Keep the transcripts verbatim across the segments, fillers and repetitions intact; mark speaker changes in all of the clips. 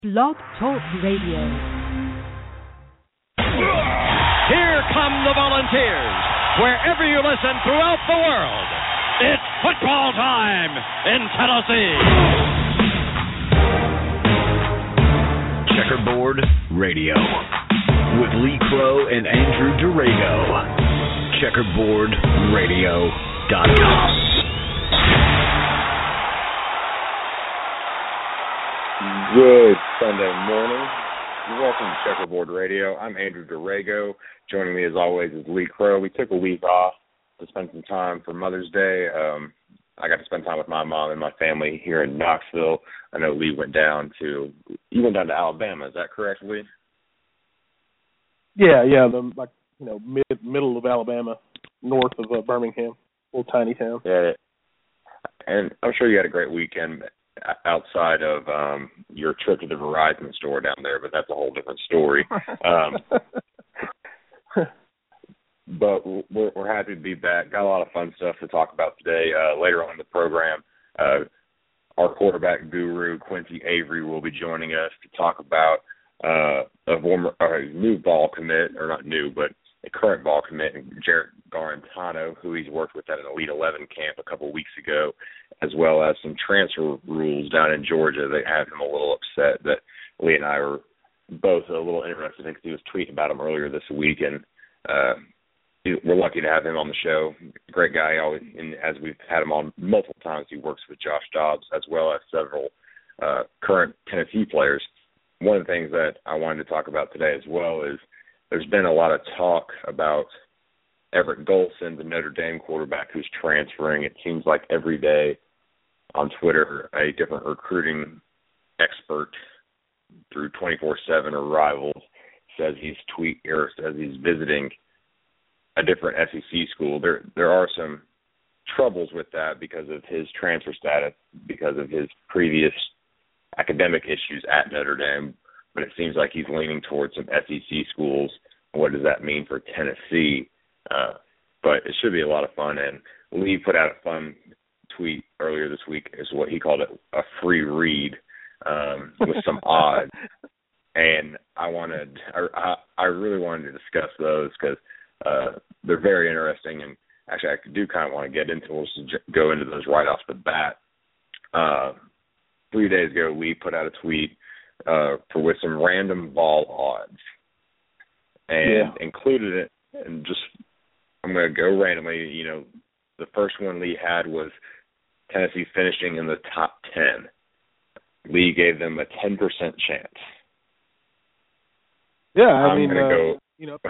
Speaker 1: Blog Talk Radio.
Speaker 2: Here come the Volunteers. Wherever you listen throughout the world, it's football time in Tennessee.
Speaker 3: Checkerboard Radio with Lee Crow and Andrew Durago. checkerboard radio dot com.
Speaker 4: Good Sunday morning. Welcome to Checkerboard Radio. I'm Andrew Durago. Joining me as always is Lee Crow. We took a week off to spend some time for Mother's Day. Um, I got to spend time with my mom and my family here in Knoxville. I know Lee went down to you went down to Alabama. Is that correct, Lee?
Speaker 5: Yeah, yeah, the like you know mid middle of Alabama, north of uh, Birmingham, little tiny town.
Speaker 4: Yeah, and I'm sure you had a great weekend outside of um, your trip to the Verizon store down there, but that's a whole different story. Um, but we're, we're happy to be back. Got a lot of fun stuff to talk about today. Uh, later on in the program, uh, our quarterback guru, Quincy Avery, will be joining us to talk about uh, a, former, a new ball commit, or not new, but a current ball commit, Jarrett Garantano, who he's worked with at an Elite eleven camp a couple of weeks ago, as well as some transfer rules down in Georgia that have him a little upset that Lee and I were both a little interested in because he was tweeting about them earlier this week, and uh, we're lucky to have him on the show. Great guy, always, and as we've had him on multiple times, he works with Josh Dobbs as well as several uh, current Tennessee players. One of the things that I wanted to talk about today as well is there's been a lot of talk about Everett Golson, the Notre Dame quarterback who's transferring. It seems like every day on Twitter, a different recruiting expert through twenty-four seven or Rivals says he's tweet or says he's visiting a different S E C school. There, there are some troubles with that because of his transfer status, because of his previous academic issues at Notre Dame. But it seems like he's leaning towards some S E C schools. What does that mean for Tennessee? Uh, but it should be a lot of fun. And Lee put out a fun tweet earlier this week, is what he called it, a free read um, with some odds. And I wanted, I, I really wanted to discuss those because uh, they're very interesting. And actually, I do kind of want to get into, we'll just go into those right off the bat. Uh, three days ago, Lee put out a tweet uh, for with some random ball odds, and yeah. included it, and just I'm going to go randomly. You know, the first one Lee had was Tennessee finishing in the top ten. Lee gave them a ten percent chance.
Speaker 5: Yeah, I
Speaker 4: I'm
Speaker 5: mean,
Speaker 4: gonna
Speaker 5: uh,
Speaker 4: go.
Speaker 5: You know,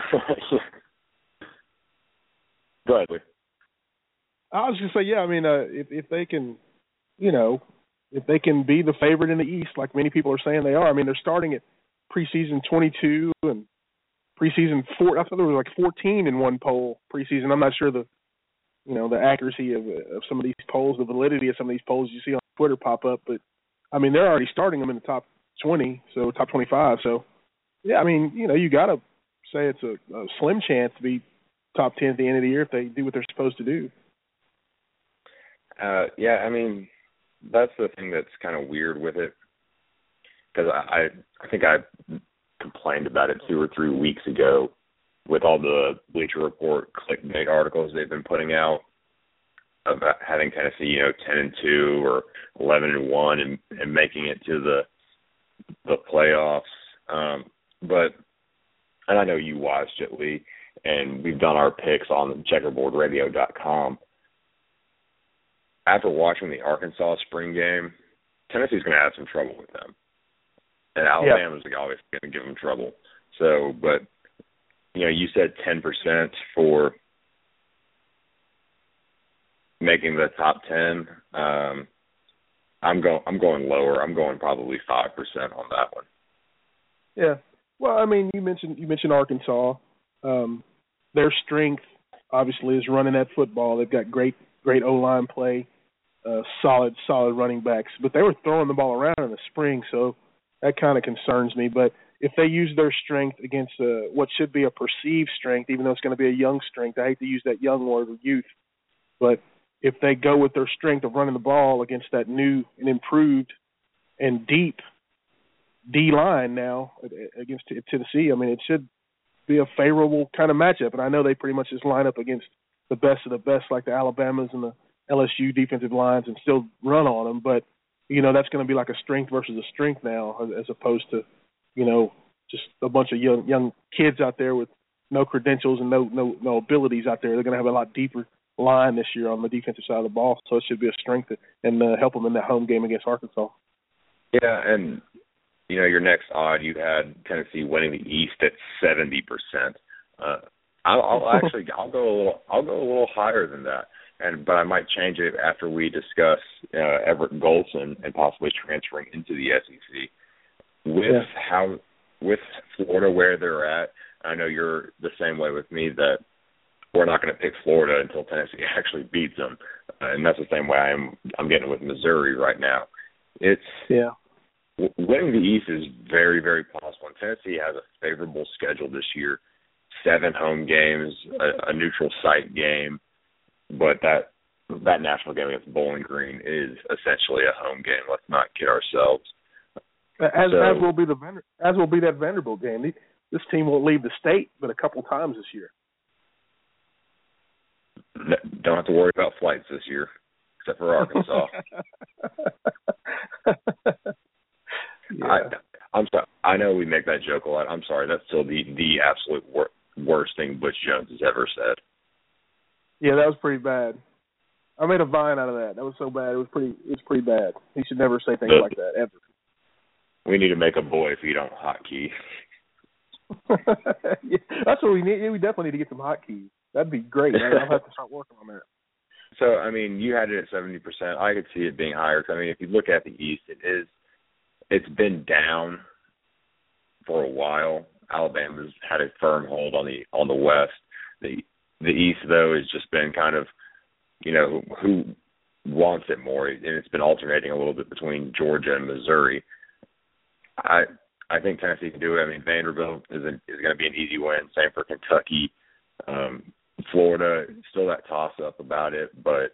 Speaker 4: go ahead, Lee.
Speaker 5: I was going to say, yeah. I mean, uh, if if they can, you know, if they can be the favorite in the East, like many people are saying they are. I mean, they're starting at preseason twenty-two and preseason four. I thought there was like fourteen in one poll preseason. I'm not sure the, you know, the accuracy of of some of these polls, the validity of some of these polls you see on Twitter pop up. But I mean, they're already starting them in the top twenty, so top twenty-five. So yeah, I mean, you know, you got to say it's a, a slim chance to be top ten at the end of the year if they do what they're supposed to do.
Speaker 4: Uh, yeah, I mean, that's the thing that's kind of weird with it, because I, I think I complained about it two or three weeks ago with all the Bleacher Report clickbait articles they've been putting out about having Tennessee, you know, ten and two or eleven and one and, and making it to the the playoffs. Um, but and I know you watched it, Lee, and we've done our picks on checkerboard radio dot com. After watching the Arkansas spring game, Tennessee's going to have some trouble with them. And Alabama's yeah. always going to give them trouble. So, but, you know, you said ten percent for making the top ten. Um, I'm, go- I'm going lower. I'm going probably five percent on that one.
Speaker 5: Yeah. Well, I mean, you mentioned you mentioned Arkansas. Um, their strength, obviously, is running that football. They've got great, great O-line play, uh, solid, solid running backs. But they were throwing the ball around in the spring, so that kind of concerns me. But if they use their strength against uh, what should be a perceived strength, even though it's going to be a young strength, I hate to use that young word, youth, but if they go with their strength of running the ball against that new and improved and deep D line now against Tennessee. I mean, it should be a favorable kind of matchup. And I know they pretty much just line up against the best of the best, like the Alabamas and the L S U defensive lines, and still run on them. But, you know, that's going to be like a strength versus a strength now, as opposed to, you know, just a bunch of young young kids out there with no credentials and no no no abilities out there. They're going to have a lot deeper line this year on the defensive side of the ball, so it should be a strength and uh, help them in that home game against Arkansas.
Speaker 4: Yeah, and you know, your next odd, you had Tennessee winning the East at seventy percent. Uh, I'll, I'll actually I'll go a little I'll go a little higher than that, and but I might change it after we discuss uh, Everett Golson and possibly transferring into the S E C. With yeah. how with Florida where they're at, I know you're the same way with me that we're not going to pick Florida until Tennessee actually beats them, uh, and that's the same way I'm I'm getting with Missouri right now. It's
Speaker 5: yeah.
Speaker 4: Winning the East is very, very possible. And Tennessee has a favorable schedule this year. Seven home games, a, a neutral site game, but that that national game against Bowling Green is essentially a home game. Let's not kid ourselves.
Speaker 5: As
Speaker 4: so,
Speaker 5: as will be the as will be that Vanderbilt game. This team won't leave the state but a couple times this year.
Speaker 4: Don't have to worry about flights this year, except for Arkansas.
Speaker 5: Yeah.
Speaker 4: I, I'm sorry. I know we make that joke a lot. I'm sorry. That's still the the absolute wor- worst thing Butch Jones has ever said.
Speaker 5: Yeah, that was pretty bad. I made a vine out of that. That was so bad. It was pretty. It was pretty bad. He should never say things
Speaker 4: but
Speaker 5: like that ever.
Speaker 4: We need to make a boy feed on hotkey.
Speaker 5: Yeah, that's what we need. We definitely need to get some hotkeys. That'd be great. I'll have to start working on that.
Speaker 4: So, I mean, you had it at seventy percent. I could see it being higher. I mean, if you look at the East, it is. It's been down for a while. Alabama's had a firm hold on the on the West. The the East, though, has just been kind of, you know, who wants it more, and it's been alternating a little bit between Georgia and Missouri. I I think Tennessee can do it. I mean, Vanderbilt is a, is going to be an easy win. Same for Kentucky, um, Florida. Still that toss up about it, but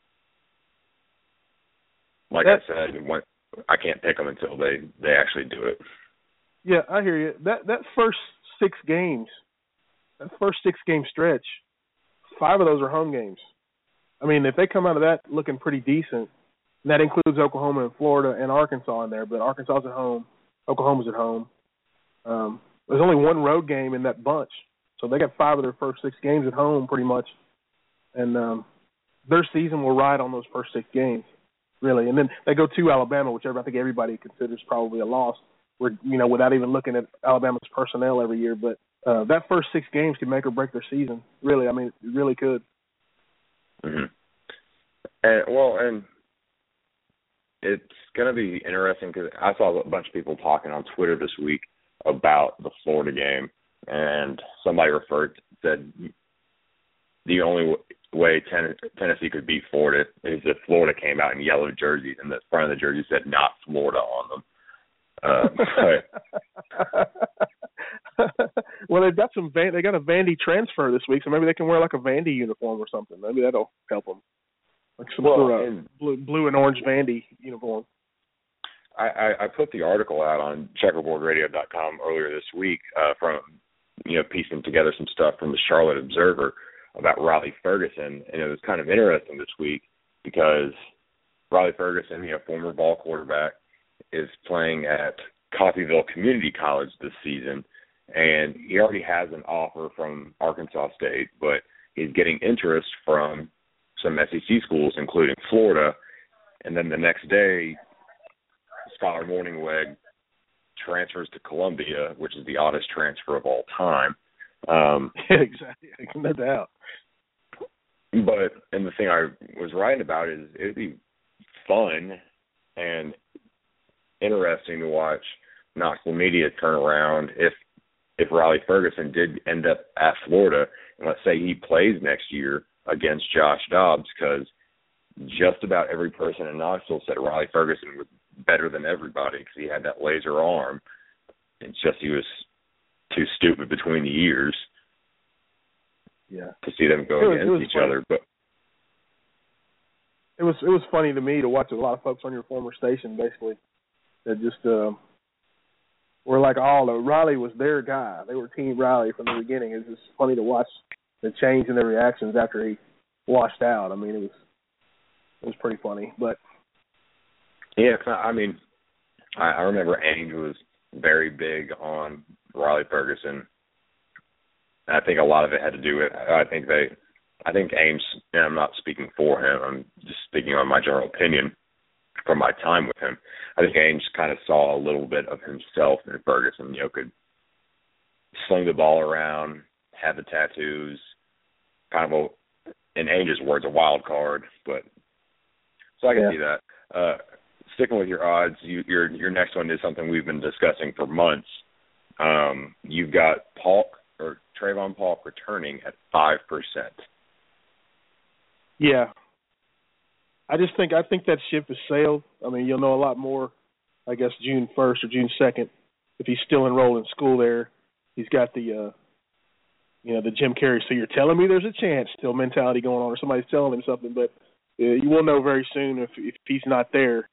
Speaker 4: like That's, I said, when, I can't pick them until they, they actually do it.
Speaker 5: Yeah, I hear you. That that first six games, that first six game stretch, five of those are home games. I mean, if they come out of that looking pretty decent, and that includes Oklahoma and Florida and Arkansas in there, but Arkansas's at home, Oklahoma's at home. Um, there's only one road game in that bunch, so they got five of their first six games at home pretty much, and um, their season will ride on those first six games. Really, and then they go to Alabama, which I think everybody considers probably a loss. We're, you know, without even looking at Alabama's personnel every year, but uh, that first six games could make or break their season. Really, I mean, it really could.
Speaker 4: Mm-hmm. And well, and it's going to be interesting because I saw a bunch of people talking on Twitter this week about the Florida game, and somebody referred said the only way ten- Tennessee could beat Florida is if Florida came out in yellow jerseys and the front of the jersey said "Not Florida" on them. Uh,
Speaker 5: well, they've got some. Van- they got a Vandy transfer this week, so maybe they can wear like a Vandy uniform or something. Maybe that'll help them, like some
Speaker 4: well,
Speaker 5: sort of blue, blue and orange Vandy uniform.
Speaker 4: I, I, I put the article out on checkerboard radio dot com earlier this week uh, from you know piecing together some stuff from the Charlotte Observer about Riley Ferguson, and it was kind of interesting this week because Riley Ferguson, you know, former ball quarterback, is playing at Coffeyville Community College this season, and he already has an offer from Arkansas State, but he's getting interest from some S E C schools, including Florida, and then the next day, Skylar Morningweg transfers to Columbia, which is the oddest transfer of all time. Um,
Speaker 5: yeah, exactly. No doubt.
Speaker 4: But, and the thing I was writing about is it would be fun and interesting to watch Knoxville media turn around if if Riley Ferguson did end up at Florida, and let's say he plays next year against Josh Dobbs, because just about every person in Knoxville said Riley Ferguson was better than everybody because he had that laser arm. It's just he was too stupid between the ears.
Speaker 5: Yeah,
Speaker 4: to see them go
Speaker 5: was,
Speaker 4: against each
Speaker 5: funny.
Speaker 4: other, but
Speaker 5: it was it was funny to me to watch a lot of folks on your former station basically that just uh, were like all oh, Riley was their guy. They were Team Riley from the beginning. It was just funny to watch the change in their reactions after he washed out. I mean, it was it was pretty funny. But
Speaker 4: yeah, I mean, I, I remember Ainge was very big on Riley Ferguson. I think a lot of it had to do with. I think they, I think Ainge. And I'm not speaking for him. I'm just speaking on my general opinion from my time with him. I think Ainge kind of saw a little bit of himself in Ferguson. You know, could sling the ball around, have the tattoos, kind of a, in Ainge's words, a wild card. But so I can
Speaker 5: yeah.
Speaker 4: see that. Uh, sticking with your odds, you, your your next one is something we've been discussing for months. Um, you've got Polk or Trayvon Polk returning at five percent.
Speaker 5: Yeah. I just think I think that ship has sailed. I mean, you'll know a lot more, I guess, June first or June second if he's still enrolled in school there. He's got the, uh, you know, the Jim Carrey, so you're telling me there's a chance still mentality going on, or somebody's telling him something, but uh, you will know very soon if if he's not there.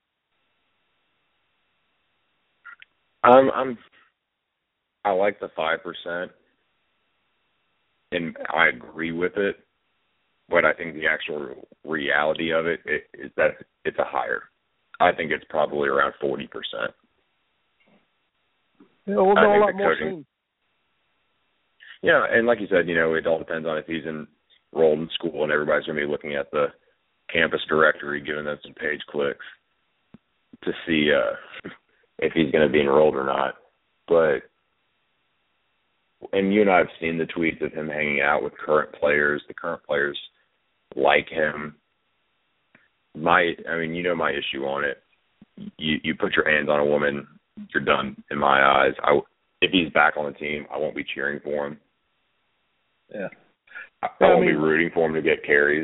Speaker 4: I'm, I'm I like the five percent, and I agree with it. But I think the actual reality of it is that it's a higher. I think it's probably around forty percent.
Speaker 5: Yeah, we'll know a lot more
Speaker 4: coaching,
Speaker 5: soon.
Speaker 4: Yeah, and like you said, you know, it all depends on if he's enrolled in school, and everybody's going to be looking at the campus directory, giving them some page clicks to see uh, if he's going to be enrolled or not. But, and you and I have seen the tweets of him hanging out with current players. The current players like him. My, I mean, you know my issue on it. You you put your hands on a woman, you're done in my eyes. I, if he's back on the team, I won't be cheering for him.
Speaker 5: Yeah,
Speaker 4: I,
Speaker 5: yeah,
Speaker 4: I won't
Speaker 5: I mean,
Speaker 4: be rooting for him to get carries.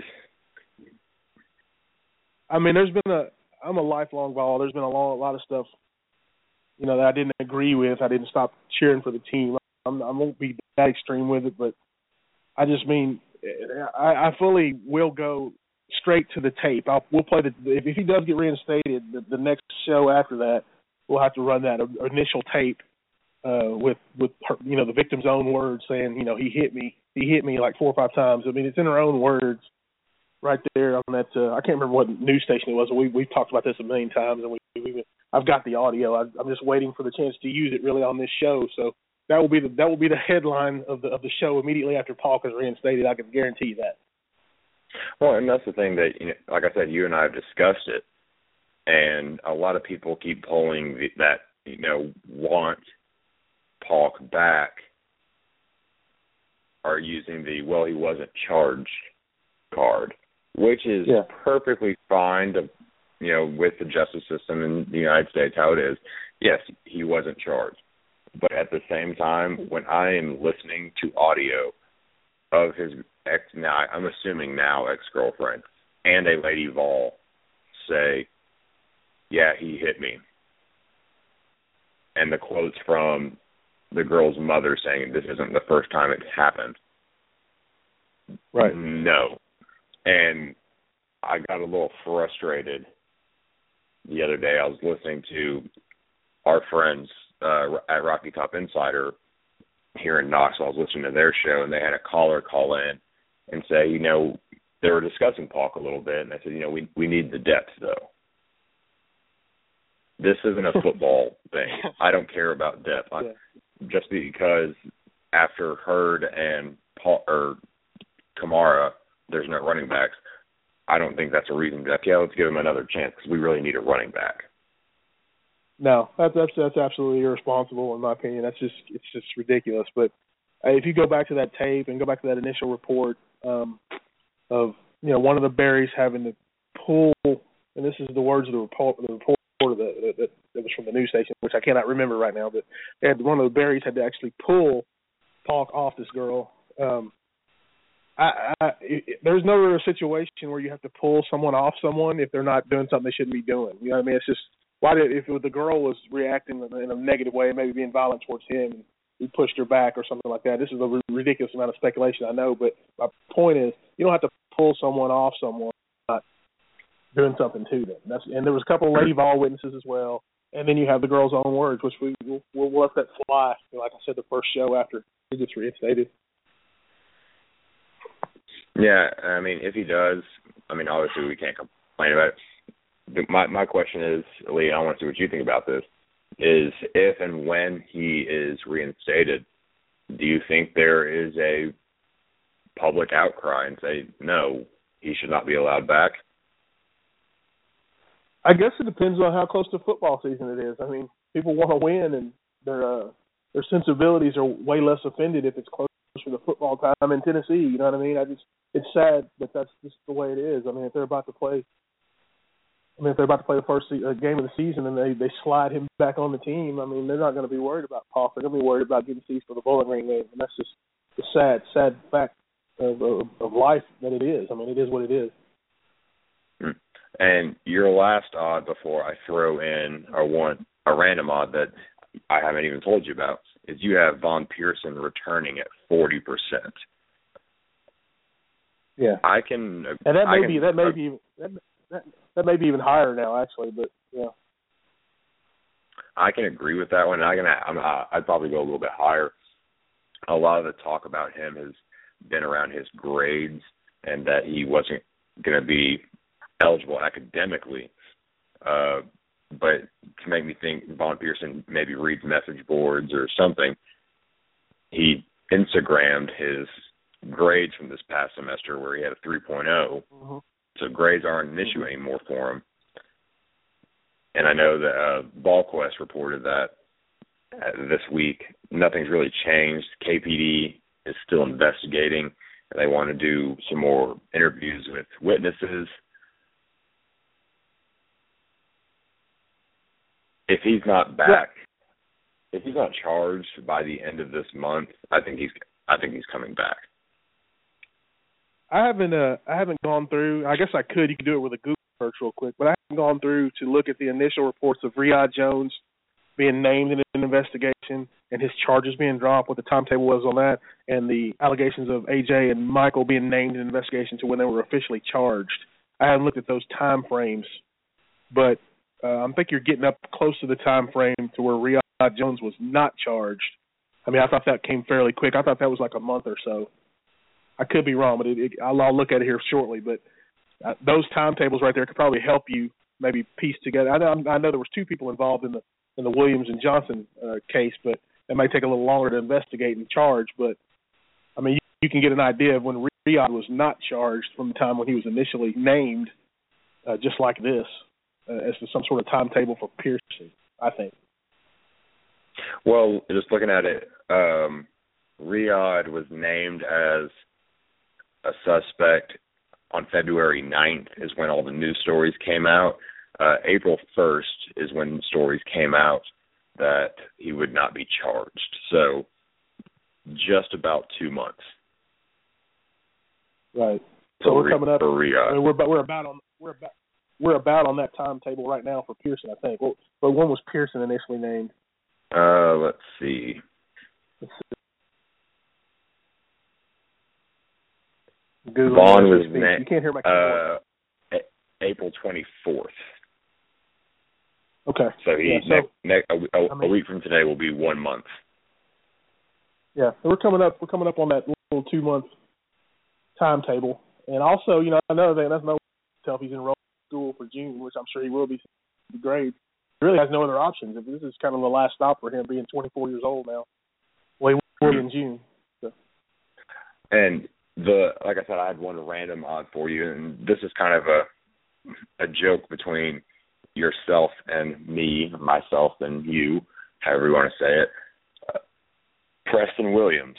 Speaker 5: I mean, there's been a. I'm a lifelong Vol. There's been a, long, a lot of stuff, you know, that I didn't agree with. I didn't stop cheering for the team. I'm, I won't be that extreme with it, but I just mean I, I fully will go straight to the tape. I'll, we'll play the if, if he does get reinstated, the, the next show after that, we'll have to run that initial tape uh, with with her, you know, the victim's own words saying, you know, he hit me, he hit me like four or five times. I mean, it's in her own words, right there on that. Uh, I can't remember what news station it was. We we've talked about this a million times, and we we I've got the audio. I, I'm just waiting for the chance to use it really on this show. So. That will be the that will be the headline of the of the show immediately after Polk is reinstated. I can guarantee you that.
Speaker 4: Well, and that's the thing that, you know, like I said, you and I have discussed it, and a lot of people keep pulling the, that, you know, want Polk back are using the well he wasn't charged card, which is
Speaker 5: yeah.
Speaker 4: perfectly fine to, you know, with the justice system in the United States how it is. Yes, he wasn't charged. But at the same time, when I am listening to audio of his ex, now I'm assuming now ex-girlfriend, and a lady Vol say, yeah, he hit me, and the quotes from the girl's mother saying this isn't the first time it happened.
Speaker 5: Right.
Speaker 4: No. And I got a little frustrated the other day. I was listening to our friends Uh, at Rocky Top Insider here in Knoxville. I was listening to their show, and they had a caller call in and say, you know, they were discussing Polk a little bit, and they said, you know, we we need the depth, though. This isn't a football thing. I don't care about depth. I, just because after Hurd and Paul, or Kamara, there's no running backs, I don't think that's a reason to, yeah, let's give him another chance because we really need a running back.
Speaker 5: No, that's, that's that's absolutely irresponsible in my opinion. That's just it's just ridiculous. But uh, if you go back to that tape and go back to that initial report um, of you know one of the Berries having to pull, and this is the words of the report, the reporter that, that, that was from the news station, which I cannot remember right now, but they had, one of the Berries had to actually pull Polk off this girl. Um, I, I, it, there's never a situation where you have to pull someone off someone if they're not doing something they shouldn't be doing. You know what I mean? It's just why did if the girl was reacting in a negative way, maybe being violent towards him, and he pushed her back or something like that. This is a ridiculous amount of speculation, I know, but my point is you don't have to pull someone off someone not doing something to them. That's and there was a couple of Lady Vol witnesses as well. And then you have the girl's own words, which we we'll, we'll let that fly. Like I said, the first show after he gets reinstated.
Speaker 4: Yeah, I mean, if he does, I mean, obviously we can't complain about it. My my question is, Lee, I want to see what you think about this, is if and when he is reinstated, do you think there is a public outcry and say, no, he should not be allowed back?
Speaker 5: I guess it depends on how close to football season it is. I mean, people want to win, and their uh, their sensibilities are way less offended if it's close to the football time in Tennessee. You know what I mean? I just it's sad, but that's just the way it is. I mean, if they're about to play, I mean, if they're about to play the first uh, game of the season and they, they slide him back on the team, I mean, they're not going to be worried about Paul. They're going to be worried about getting seats for the Bowling Green game, and that's just the sad, sad fact of, of, of life that it is. I mean, it is what it is.
Speaker 4: And your last odd before I throw in a one a random odd that I haven't even told you about is you have Von Pearson returning at forty percent.
Speaker 5: Yeah,
Speaker 4: I can,
Speaker 5: and that may
Speaker 4: can,
Speaker 5: be that may be that, that that may be even higher now, actually. But yeah,
Speaker 4: I can agree with that one. I can, I'm, I'd probably go a little bit higher. A lot of the talk about him has been around his grades and that he wasn't going to be eligible academically. Uh, but to make me think Von Pearson maybe reads message boards or something, he Instagrammed his grades from this past semester where he had a three point oh. Mm-hmm. So grades aren't an issue anymore for him. And I know that uh, VolQuest reported that uh, this week nothing's really changed. K P D is still investigating. And they want to do some more interviews with witnesses. If he's not back, if he's not charged by the end of this month, I think he's I think he's coming back.
Speaker 5: I haven't uh, I haven't gone through. I guess I could. You could do it with a Google search real quick, but I haven't gone through to look at the initial reports of Riyad Jones being named in an investigation and his charges being dropped, what the timetable was on that, and the allegations of A J and Michael being named in an investigation to when they were officially charged. I haven't looked at those time frames, but uh, I think you're getting up close to the time frame to where Riyad Jones was not charged. I mean, I thought that came fairly quick. I thought that was like a month or so. I could be wrong, but it, it, I'll, I'll look at it here shortly. But uh, those timetables right there could probably help you maybe piece together. I know, I know there was two people involved in the in the Williams and Johnson uh, case, but it may take a little longer to investigate and charge. But, I mean, you, you can get an idea of when Riyad was not charged from the time when he was initially named, uh, just like this, uh, as to some sort of timetable for Pearson, I think.
Speaker 4: Well, just looking at it, um, Riyad was named as a suspect on February ninth is when all the news stories came out. Uh, April first is when stories came out that he would not be charged. So just about two months.
Speaker 5: Right. So we're coming up.
Speaker 4: For Riyad.
Speaker 5: I mean, we're about we're about on we're about we're about on that timetable right now for Pearson, I think. Well, but when was Pearson initially named?
Speaker 4: Uh, let's see.
Speaker 5: Let's see. Google
Speaker 4: Vaughn was named.
Speaker 5: You can't hear my
Speaker 4: uh, a- April twenty-fourth.
Speaker 5: Okay.
Speaker 4: So he
Speaker 5: yeah, so,
Speaker 4: ne- ne- a, a,
Speaker 5: I mean,
Speaker 4: a week from today will be one month.
Speaker 5: Yeah, so we're coming up. We're coming up on that little two month timetable, and also, you know, another thing that's no tell if he's enrolled in school for June, which I'm sure he will be. The grade he really has no other options. If this is kind of the last stop for him, being twenty-four years old now. Well, he will be in June. So.
Speaker 4: And the like I said, I had one random odd for you, and this is kind of a a joke between yourself and me, myself and you, however you want to say it. Uh, Preston Williams,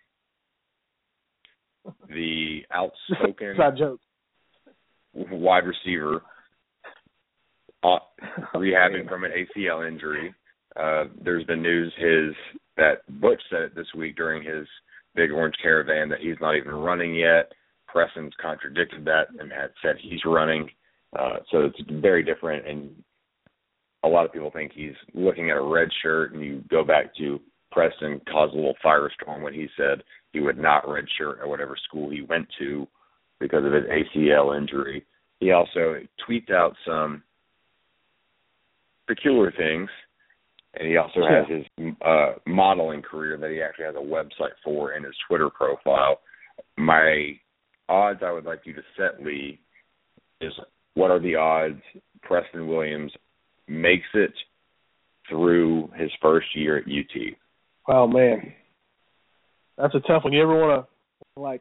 Speaker 4: the outspoken
Speaker 5: joke.
Speaker 4: wide receiver, uh, rehabbing from an A C L injury. Uh, there's been news his that Butch said it this week during his Big Orange Caravan that he's not even running yet. Preston's contradicted that and had said he's running. Uh, so it's very different, and a lot of people think he's looking at a red shirt, and you go back to Preston caused a little firestorm when he said he would not red shirt at whatever school he went to because of his A C L injury. He also tweeted out some peculiar things. And he also has his uh, modeling career that he actually has a website for in his Twitter profile. My odds I would like you to set, Lee, is what are the odds Preston Williams makes it through his first year at U T?
Speaker 5: Oh, man. That's a tough one. You ever want to, like,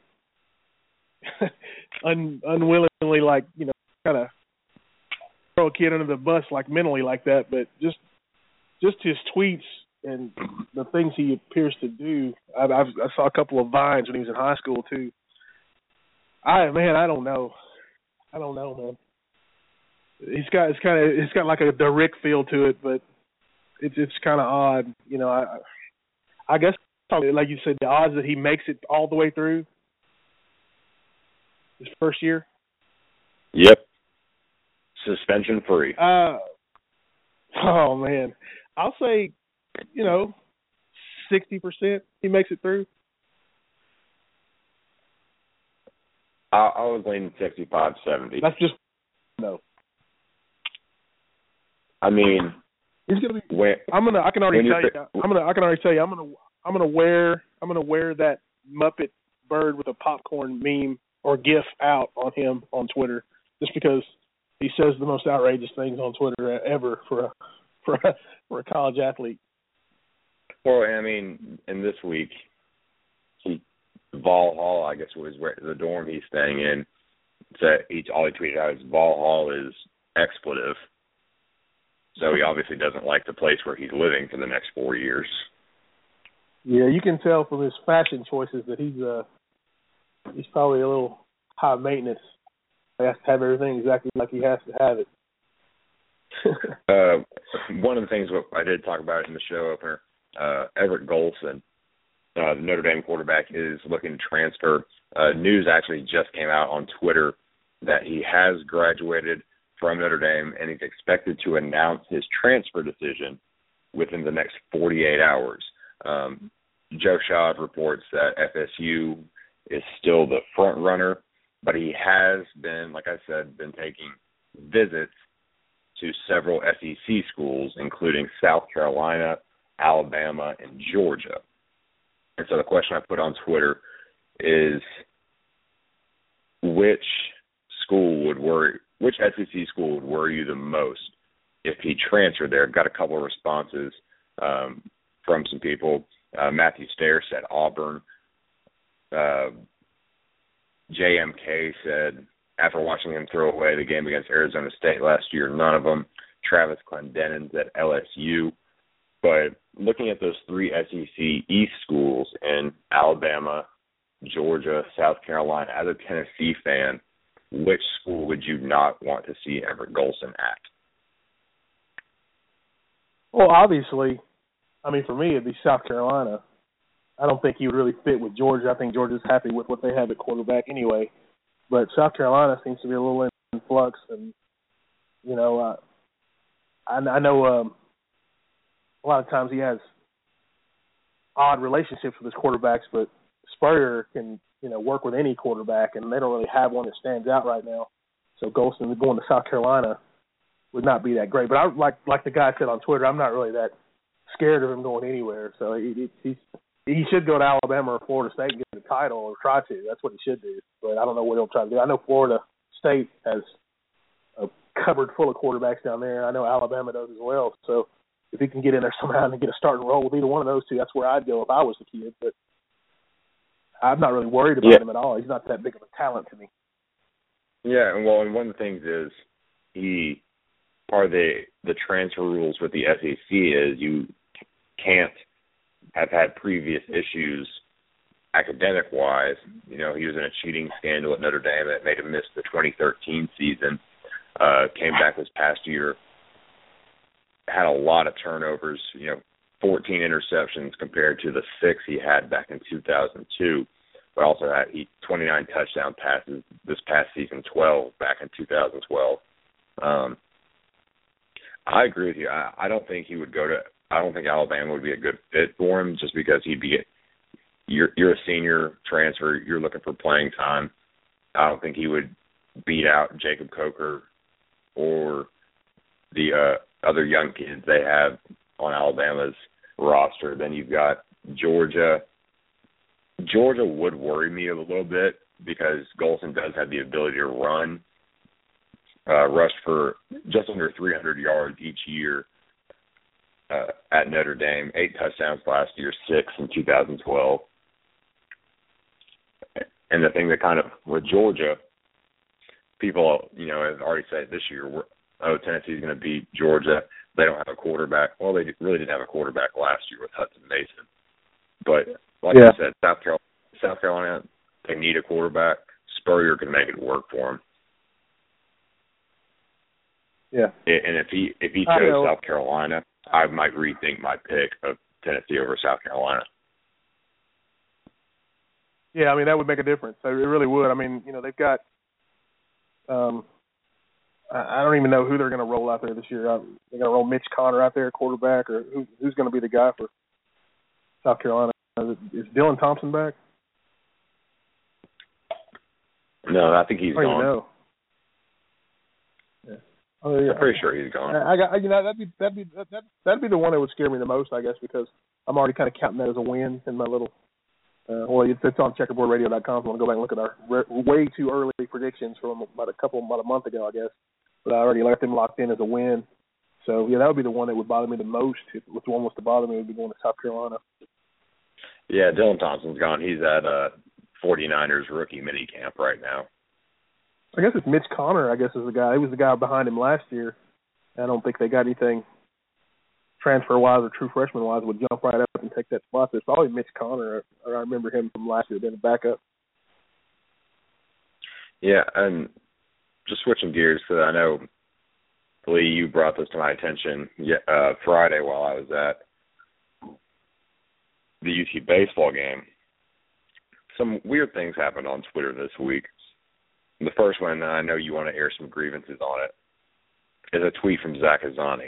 Speaker 5: un, unwillingly, like, you know, kind of throw a kid under the bus, like, mentally like that, but just just his tweets and the things he appears to do. I, I've, I saw a couple of vines when he was in high school, too. I, man, I don't know. I don't know, man. He's got, it's kind of, it's got like a direct feel to it, but it's, it's kind of odd. You know, I, I guess, like you said, the odds that he makes it all the way through his first year.
Speaker 4: Yep. Suspension free.
Speaker 5: Uh, oh, man. I'll say, you know, sixty percent he makes it through.
Speaker 4: I, I was leaning sixty-five, seventy.
Speaker 5: That's just, no.
Speaker 4: I mean,
Speaker 5: he's gonna be.
Speaker 4: When,
Speaker 5: I'm gonna. I can already tell
Speaker 4: you,
Speaker 5: you. I'm gonna. I can already tell you. I'm gonna. I'm gonna wear. I'm gonna wear that Muppet bird with a popcorn meme or GIF out on him on Twitter, just because he says the most outrageous things on Twitter ever for a for a, for a college athlete.
Speaker 4: Well, I mean, in this week, he Vol Hall, I guess, was where the dorm he's staying in. So each all he tweeted out is Vol Hall is expletive. So he obviously doesn't like the place where he's living for the next four years.
Speaker 5: Yeah, you can tell from his fashion choices that he's uh he's probably a little high maintenance. He has to have everything exactly like he has to have it.
Speaker 4: uh, one of the things I did talk about in the show opener, uh, Everett Golson, uh, the Notre Dame quarterback, is looking to transfer. Uh, news actually just came out on Twitter that he has graduated from Notre Dame, and he's expected to announce his transfer decision within the next forty-eight hours. Um, Joe Schad reports that F S U is still the front runner, but he has been, like I said, been taking visits to several S E C schools, including South Carolina, Alabama, and Georgia. And so the question I put on Twitter is, which school would worry, which S E C school would worry you the most if he transferred there? I've got a couple of responses um, from some people. Uh, Matthew Stair said Auburn. Uh, J M K said, after watching him throw away the game against Arizona State last year, none of them. Travis Clendenin's at L S U. But looking at those three S E C East schools in Alabama, Georgia, South Carolina, as a Tennessee fan, which school would you not want to see Everett Golson at?
Speaker 5: Well, obviously, I mean, for me, it'd be South Carolina. I don't think he would really fit with Georgia. I think Georgia's happy with what they have at quarterback anyway. But South Carolina seems to be a little in flux. And, you know, uh, I, I know um, a lot of times he has odd relationships with his quarterbacks, but Spurrier can, you know, work with any quarterback, and they don't really have one that stands out right now. So Golson going to South Carolina would not be that great. But I like like the guy said on Twitter, I'm not really that scared of him going anywhere. So he, he, he's he should go to Alabama or Florida State and get the title, or try to. That's what he should do. But I don't know what he'll try to do. I know Florida State has a cupboard full of quarterbacks down there. I know Alabama does as well. So if he can get in there somehow and get a starting role with either one of those two, that's where I'd go if I was the kid. But I'm not really worried about yeah. him at all. He's not that big of a talent to me.
Speaker 4: Yeah, and well, and one of the things is he part of the the transfer rules with the S E C is you can't have had previous issues academic-wise. You know, he was in a cheating scandal at Notre Dame that made him miss the twenty thirteen season, uh, came back this past year, had a lot of turnovers, you know, fourteen interceptions compared to the six he had back in two thousand two, but also had he, twenty-nine touchdown passes this past season, twelve back in two thousand twelve. Um, I agree with you. I, I don't think he would go to I don't think Alabama would be a good fit for him, just because he'd be you're you're a senior transfer, you're looking for playing time. I don't think he would beat out Jacob Coker or the uh, other young kids they have on Alabama's roster. Then you've got Georgia. Georgia would worry me a little bit because Golson does have the ability to run, uh, rush for just under three hundred yards each year uh, at Notre Dame. Eight touchdowns last year, six in two thousand twelve. And the thing that kind of, with Georgia, people, you know, have already said this year, oh, Tennessee's going to beat Georgia. They don't have a quarterback. Well, they really didn't have a quarterback last year with Hudson Mason. But like
Speaker 5: yeah.
Speaker 4: I said, South Carolina, South Carolina, they need a quarterback. Spurrier can make it work for them.
Speaker 5: Yeah.
Speaker 4: And if he if he chose South Carolina, I might rethink my pick of Tennessee over South Carolina.
Speaker 5: Yeah, I mean, that would make a difference. It really would. I mean, you know, they've got um, – I don't even know who they're going to roll out there this year. They're going to roll Mitch Connor out there, quarterback, or who, who's going to be the guy for South Carolina? Is Dylan Thompson back?
Speaker 4: No, I think he's
Speaker 5: I don't
Speaker 4: gone.
Speaker 5: even know. Yeah. Oh, yeah.
Speaker 4: I'm pretty sure he's gone.
Speaker 5: I, I got, you know, that'd be that'd be that, that'd be the one that would scare me the most, I guess, because I'm already kind of counting that as a win in my little. Uh, well, it's, it's on checkerboard radio dot com. So I'm going to go back and look at our re- way too early predictions from about a couple, about a month ago, I guess. But I already left them locked in as a win. So, yeah, that would be the one that would bother me the most. If the one was to bother me, it would be going to South Carolina.
Speaker 4: Yeah, Dylan Thompson's gone. He's at uh, 49ers rookie minicamp right now.
Speaker 5: I guess it's Mitch Connor, I guess, is the guy. He was the guy behind him last year. I don't think they got anything transfer-wise or true freshman-wise would jump right up and take that spot. There's probably Mitch Connor. I remember him from last year being a backup.
Speaker 4: Yeah, and just switching gears, because I know, Lee, you brought this to my attention uh, Friday while I was at the U T baseball game. Some weird things happened on Twitter this week. The first one, and I know you want to air some grievances on it, is a tweet from Zach Azzanni.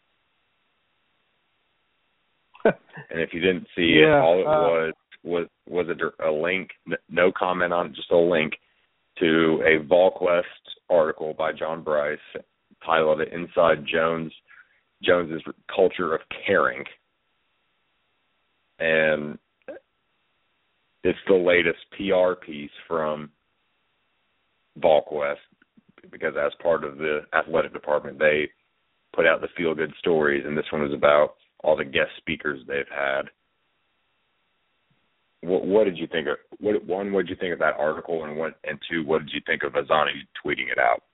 Speaker 4: And if you didn't see
Speaker 5: yeah,
Speaker 4: it, all it
Speaker 5: uh,
Speaker 4: was was was a, a link, no comment on it, just a link to a VolQuest article by John Bryce titled "Inside Jones Jones's Culture of Caring," and it's the latest P R piece from VolQuest, because as part of the athletic department, they put out the feel-good stories, and this one was about all the guest speakers they've had. What, what did you think of? What, one, what did you think of that article, and what, and two, what did you think of Azzanni tweeting it out?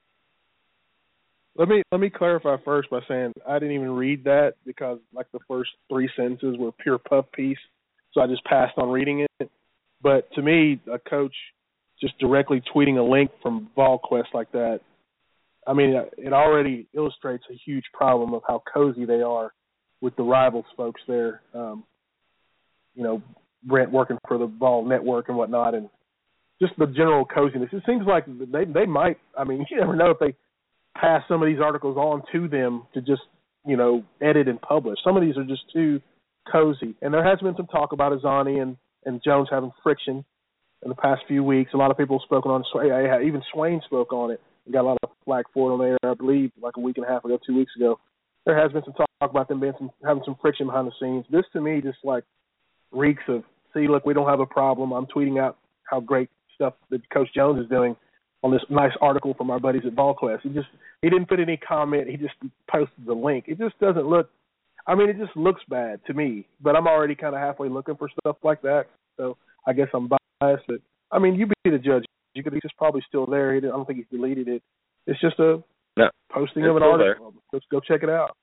Speaker 5: Let me let me clarify first by saying I didn't even read that because like the first three sentences were pure puff piece, so I just passed on reading it. But to me, a coach just directly tweeting a link from VolQuest like that, I mean, it already illustrates a huge problem of how cozy they are with the Rivals folks there. Um, you know, Brent working for the Vol Network and whatnot, and just the general coziness. It seems like they they might. I mean, you never know if they pass some of these articles on to them to just, you know, edit and publish. Some of these are just too cozy. And there has been some talk about Azzanni and, and Jones having friction in the past few weeks. A lot of people have spoken on it. Even Swain spoke on it and got a lot of flack for it on there, I believe, like a week and a half ago, two weeks ago. There has been some talk about them being some, having some friction behind the scenes. This, to me, just like reeks of, see, look, we don't have a problem. I'm tweeting out how great stuff that Coach Jones is doing on this nice article from our buddies at VolQuest. He just he didn't put any comment. He just posted the link. It just doesn't look – I mean, it just looks bad to me. But I'm already kind of halfway looking for stuff like that. So I guess I'm biased. But, I mean, you be the judge. You could, he's just probably still there. I don't think he's deleted it. It's just a
Speaker 4: no,
Speaker 5: posting of an article. Let's go check it out.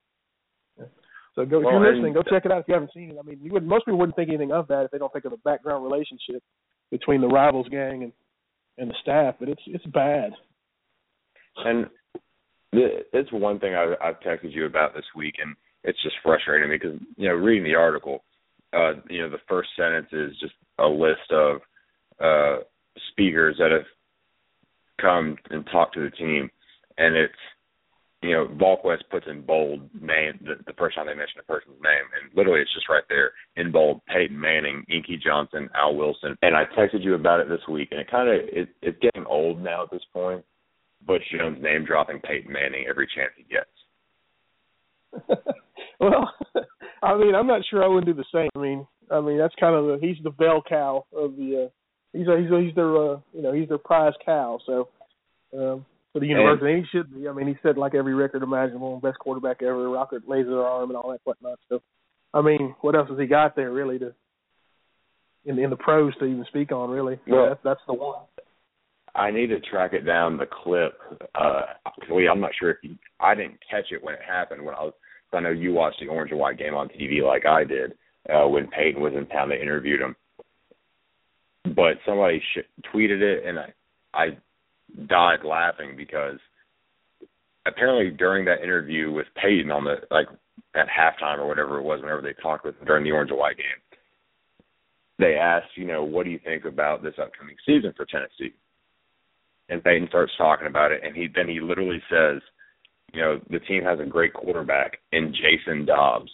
Speaker 5: So go, if
Speaker 4: well,
Speaker 5: you're listening, go check it out if you haven't seen it. I mean, you would, most people wouldn't think anything of that if they don't think of the background relationship between the Rivals gang and, and the staff, but it's it's bad.
Speaker 4: And it's one thing I, I've texted you about this week, and it's just frustrating me because, you know, reading the article, uh, you know, the first sentence is just a list of uh, speakers that have come and talked to the team, and it's, you know, VolQuest puts in bold name the, the first time they mention a person's name, and literally it's just right there in bold: Peyton Manning, Inky Johnson, Al Wilson. And I texted you about it this week, and it kind of it, it's getting old now at this point. Butch Jones name dropping Peyton Manning every chance he gets.
Speaker 5: Well, I mean, I'm not sure I wouldn't do the same. I mean, I mean that's kind of the, he's the bell cow of the. Uh, he's a, he's a, he's their uh, you know he's their prize cow. So um, for the university, and he should be. I mean, he set like every record imaginable, best quarterback ever, rocket laser arm, and all that whatnot. So, I mean, what else has he got there really to in in the pros to even speak on? Really,
Speaker 4: well,
Speaker 5: yeah, that's, that's the one.
Speaker 4: I need to track it down, the clip. Uh, Lee, I'm not sure if you, I didn't catch it when it happened. When I was, I know you watched the Orange and White game on T V like I did uh, when Peyton was in town. They interviewed him, but somebody sh- tweeted it, and I, I died laughing because apparently during that interview with Peyton on the like at halftime or whatever it was, whenever they talked with him during the Orange and White game, they asked, you know, what do you think about this upcoming season for Tennessee? And Peyton starts talking about it, and he then he literally says, you know, the team has a great quarterback in Jason Dobbs.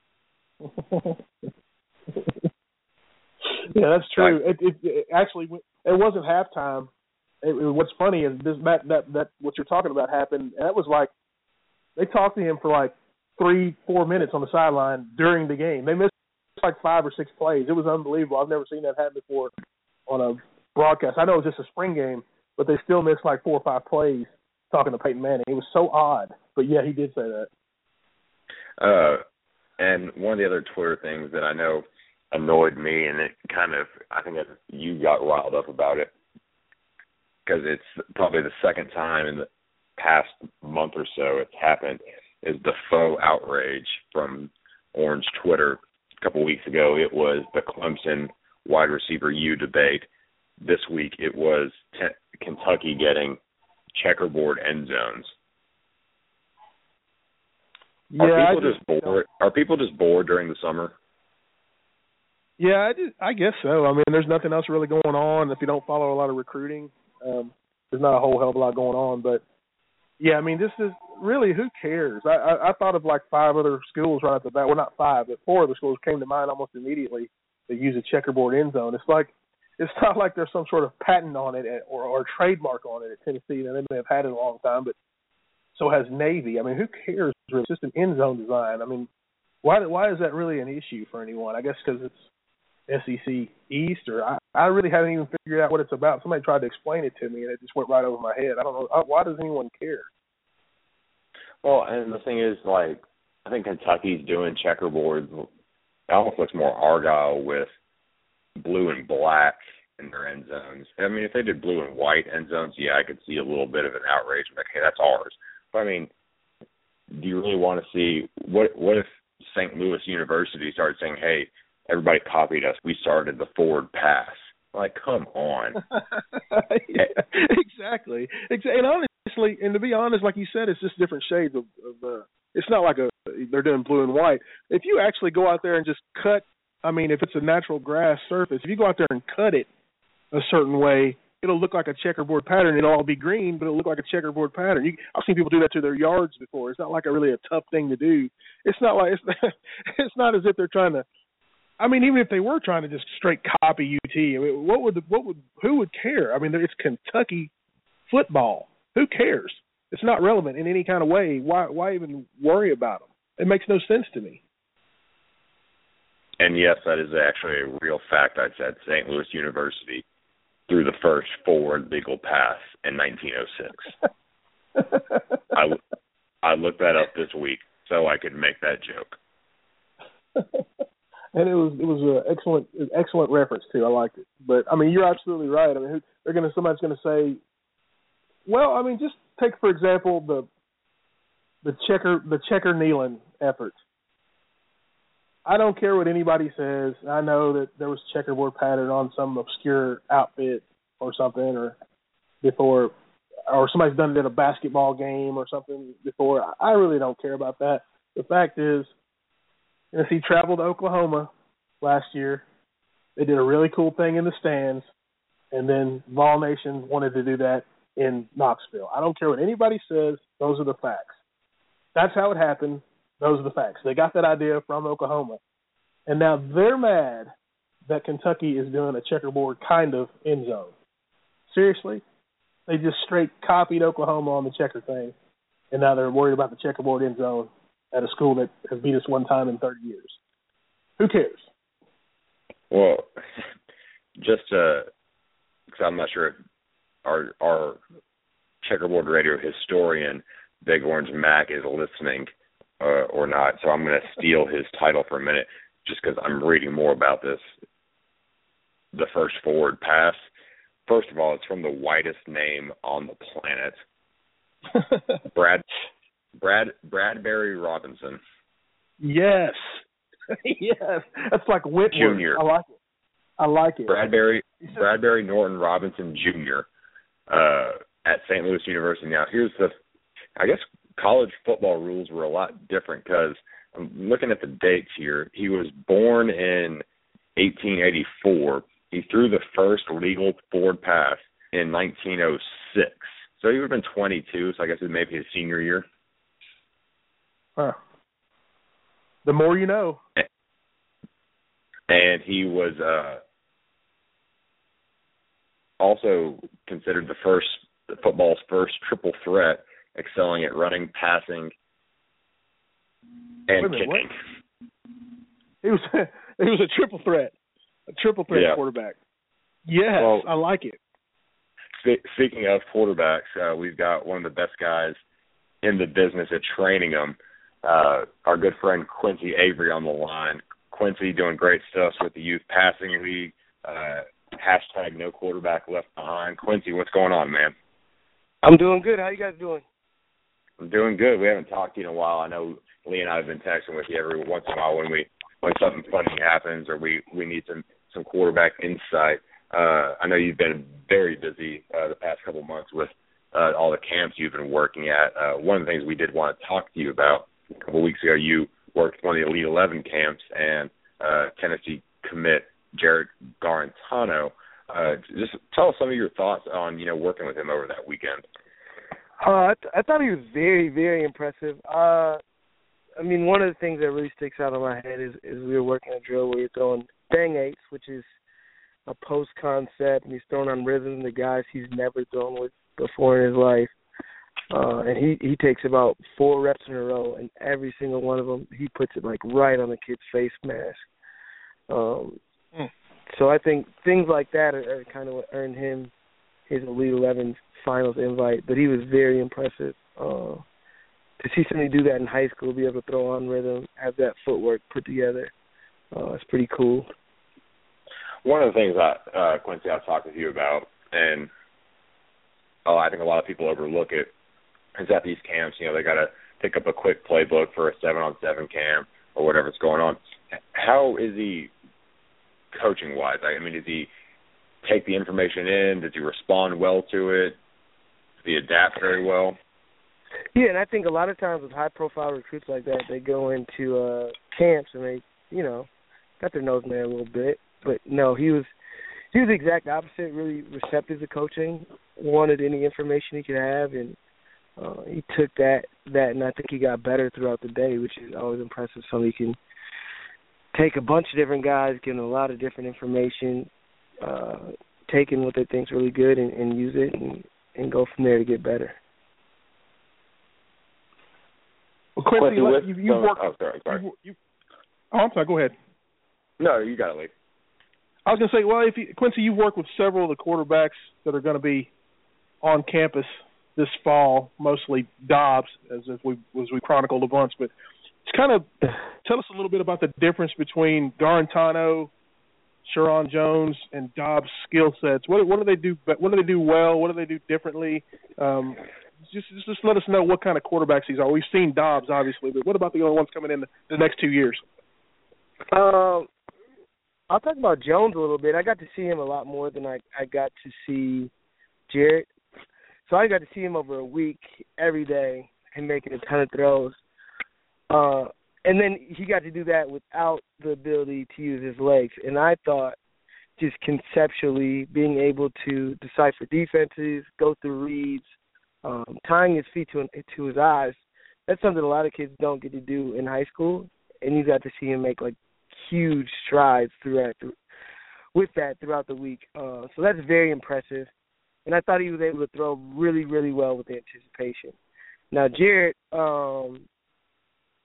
Speaker 5: Yeah, that's true. Like, it, it, it actually it wasn't halftime. It, it, what's funny is this that, that that what you're talking about happened. And that was like they talked to him for like three, four minutes on the sideline during the game. They missed like five or six plays. It was unbelievable. I've never seen that happen before on a broadcast. I know it was just a spring game, but they still missed like four or five plays talking to Peyton Manning. It was so odd. But, yeah, he did say that.
Speaker 4: Uh, and one of the other Twitter things that I know annoyed me, and it kind of, I think you got riled up about it, because it's probably the second time in the past month or so it's happened, is the faux outrage from Orange Twitter. A couple weeks ago, it was the Clemson wide receiver U debate. This week, it was t- Kentucky getting checkerboard end zones.
Speaker 5: Yeah,
Speaker 4: are people
Speaker 5: I
Speaker 4: just, just bored? Are people just bored during the summer?
Speaker 5: Yeah, I, just, I guess so. I mean, there's nothing else really going on. If you don't follow a lot of recruiting, um, there's not a whole hell of a lot going on. But yeah, I mean, this is really, who cares? I, I, I thought of like five other schools right at the bat. Well, not five, but four other schools came to mind almost immediately that use a checkerboard end zone. It's like, it's not like there's some sort of patent on it at, or, or trademark on it at Tennessee. And they may have had it a long time, but so has Navy. I mean, who cares? It's just an end zone design. I mean, why why is that really an issue for anyone? I guess because it's S E C East, or I, I really haven't even figured out what it's about. Somebody tried to explain it to me, and it just went right over my head. I don't know. Why does anyone care?
Speaker 4: Well, and the thing is, like, I think Kentucky's doing checkerboard. It almost looks more Argyle with blue and black in their end zones. I mean, if they did blue and white end zones, yeah, I could see a little bit of an outrage. Like, hey, that's ours. But, I mean, do you really want to see – what What if Saint Louis University started saying, hey, everybody copied us. We started the forward pass. Like, come on.
Speaker 5: Yeah, exactly. And honestly, and to be honest, like you said, it's just different shades of, of uh, it's not like a they're doing blue and white. If you actually go out there and just cut, I mean, if it's a natural grass surface, if you go out there and cut it a certain way, it'll look like a checkerboard pattern. It'll all be green, but it'll look like a checkerboard pattern. You, I've seen people do that to their yards before. It's not like a really a tough thing to do. It's not like it's not, it's not as if they're trying to. I mean, even if they were trying to just straight copy U T, I mean, what would the, what would who would care? I mean, it's Kentucky football. Who cares? It's not relevant in any kind of way. Why why even worry about them? It makes no sense to me.
Speaker 4: And yes, that is actually a real fact. I said Saint Louis University threw the first forward legal pass in nineteen oh six. I, I looked that up this week so I could make that joke.
Speaker 5: And it was it was an excellent excellent reference too. I liked it. But I mean, you're absolutely right. I mean, they're gonna somebody's gonna say, well, I mean, just take for example the the checker the checker kneeling effort. I don't care what anybody says. I know that there was checkerboard pattern on some obscure outfit or something, or before, or somebody's done it at a basketball game or something before. I really don't care about that. The fact is, Tennessee traveled to Oklahoma last year. They did a really cool thing in the stands, and then Vol Nation wanted to do that in Knoxville. I don't care what anybody says. Those are the facts. That's how it happened. Those are the facts. They got that idea from Oklahoma. And now they're mad that Kentucky is doing a checkerboard kind of end zone. Seriously? They just straight copied Oklahoma on the checker thing, and now they're worried about the checkerboard end zone at a school that has beat us one time in thirty years. Who cares?
Speaker 4: Well, just because uh, I'm not sure if our, our Checkerboard Radio historian, Big Orange Mac, is listening uh, or not, so I'm going to steal his title for a minute just because I'm reading more about this. The first forward pass. First of all, it's from the whitest name on the planet. Brad Brad Bradbury Robinson.
Speaker 5: Yes. yes. That's like Whitworth.
Speaker 4: Junior.
Speaker 5: I like it. I like it.
Speaker 4: Bradbury Bradbury Norton Robinson Junior Uh, at Saint Louis University. Now, here's the, I guess college football rules were a lot different because I'm looking at the dates here. He was born in eighteen eighty-four. He threw the first legal forward pass in nineteen oh six. So he would have been twenty-two, so I guess it may be his senior year.
Speaker 5: Huh. The more you know.
Speaker 4: And he was uh, also considered the first, football's first triple threat, excelling at running, passing, and
Speaker 5: minute,
Speaker 4: kicking.
Speaker 5: He was he was a triple threat, a triple threat
Speaker 4: yeah.
Speaker 5: quarterback. Yes,
Speaker 4: well,
Speaker 5: I like it.
Speaker 4: Speaking of quarterbacks, uh, we've got one of the best guys in the business at training them, uh, our good friend Quincy Avery on the line. Quincy doing great stuff with the Youth Passing League, uh, hashtag no quarterback left behind. Quincy, what's going on, man?
Speaker 6: I'm doing good. How you guys doing?
Speaker 4: I'm doing good. We haven't talked to you in a while. I know Lee and I have been texting with you every once in a while when we when something funny happens or we, we need some, some quarterback insight. Uh, I know you've been very busy uh, the past couple of months with uh, all the camps you've been working at. Uh, one of the things we did want to talk to you about a couple of weeks ago, you worked at one of the Elite eleven camps, and uh, Tennessee commit Jared Garantano. Uh, just tell us some of your thoughts on, you know, working with him over that weekend.
Speaker 6: Uh, I, th- I thought he was very, very impressive. Uh, I mean, one of the things that really sticks out in my head is, is we were working a drill where you're throwing bang eights, which is a post concept, and he's throwing on rhythm the guys he's never thrown with before in his life. Uh, and he, he takes about four reps in a row, and every single one of them, he puts it like right on the kid's face mask. Um, mm. So I think things like that are, are kind of what earned him his Elite eleven finals invite. But he was very impressive. Uh, to see somebody do that in high school, be able to throw on rhythm, have that footwork put together, uh, it's pretty cool.
Speaker 4: One of the things that, uh, Quincy, I've talked with you about, and oh, I think a lot of people overlook it, is at these camps, you know, they got to pick up a quick playbook for a seven-on-seven camp or whatever's going on. How is he coaching-wise? I mean, does he take the information in? Does he respond well to it? Does he adapt very well?
Speaker 6: Yeah, and I think a lot of times with high-profile recruits like that, they go into uh, camps and they, you know, got their nose in there a little bit. But, no, he was he was the exact opposite, really receptive to coaching, wanted any information he could have, and uh, he took that, that, and I think he got better throughout the day, which is always impressive. Somebody can take a bunch of different guys, give them a lot of different information, uh, take in what they think is really good and, and use it and, and go from there to get better.
Speaker 5: Well, Quincy,
Speaker 4: Quincy
Speaker 5: you, you've worked.
Speaker 4: Oh, sorry, sorry.
Speaker 5: You, you, oh, I'm sorry. Go ahead.
Speaker 4: No, you got it, Lee.
Speaker 5: I was going to say, well, if you, Quincy, you've worked with several of the quarterbacks that are going to be on campus this fall, mostly Dobbs, as if we as we chronicled a bunch. But it's kind of tell us a little bit about the difference between Garantano, Sherron Jones, and Dobbs' skill sets. What what do they do? What do they do well? What do they do differently? Um, just, just just let us know what kind of quarterbacks these are. We've seen Dobbs, obviously, but what about the other ones coming in the, the next two years?
Speaker 6: Um, I'll talk about Jones a little bit. I got to see him a lot more than I, I got to see Jarrett. So I got to see him over a week every day and making a ton of throws. Uh, and then he got to do that without the ability to use his legs. And I thought just conceptually being able to decipher defenses, go through reads, um, tying his feet to, to his eyes, that's something a lot of kids don't get to do in high school. And you got to see him make, like, huge strides throughout with that throughout the week. Uh, so that's very impressive. And I thought he was able to throw really, really well with the anticipation. Now, Jarrett, um,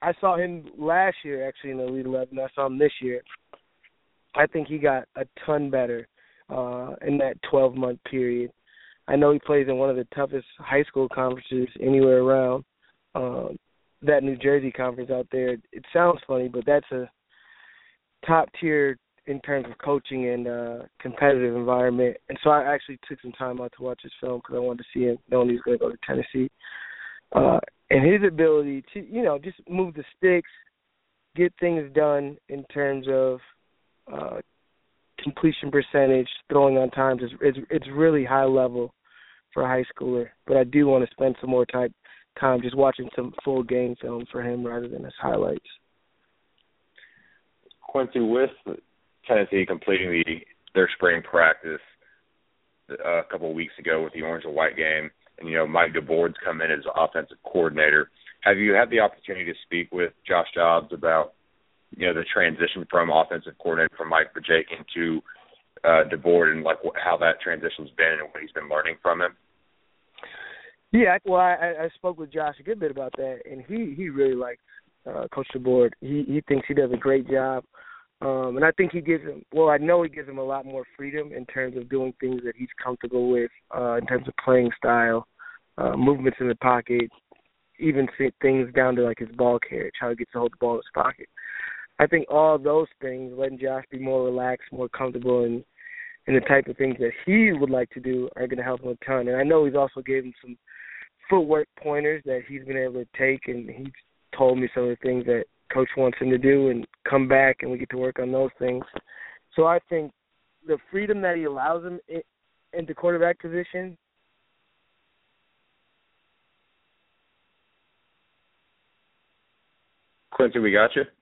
Speaker 6: I saw him last year actually in the Elite eleven. I saw him this year. I think he got a ton better uh, in that twelve-month period. I know he plays in one of the toughest high school conferences anywhere around. Um, that New Jersey conference out there. It sounds funny, but that's a top tier in terms of coaching and uh, competitive environment. And so I actually took some time out to watch his film because I wanted to see him, knowing he was going to go to Tennessee. Uh, and his ability to, you know, just move the sticks, get things done in terms of uh, completion percentage, throwing on times, is it's, it's really high level for a high schooler. But I do want to spend some more time, time just watching some full game film for him rather than his highlights.
Speaker 4: Quincy, with Tennessee completing the, their spring practice uh, a couple of weeks ago with the orange and white game, and, you know, Mike DeBoard's come in as offensive coordinator, have you had the opportunity to speak with Josh Dobbs about, you know, the transition from offensive coordinator from Mike Bajakin to uh, DeBoard and, like, wh- how that transition's been and what he's been learning from him?
Speaker 6: Yeah, well, I, I spoke with Josh a good bit about that, and he, he really likes uh, Coach DeBoard. He, he thinks he does a great job. Um, and I think he gives him, well, I know he gives him a lot more freedom in terms of doing things that he's comfortable with, uh, in terms of playing style, uh, movements in the pocket, even things down to like his ball carriage, how he gets to hold the ball in his pocket. I think all those things, letting Josh be more relaxed, more comfortable in, in the type of things that he would like to do are going to help him a ton. And I know he's also gave him some footwork pointers that he's been able to take, and he's told me some of the things that Coach wants him to do and come back, and we get to work on those things. So I think the freedom that he allows him in, in the quarterback position.
Speaker 4: Quincy, we got you?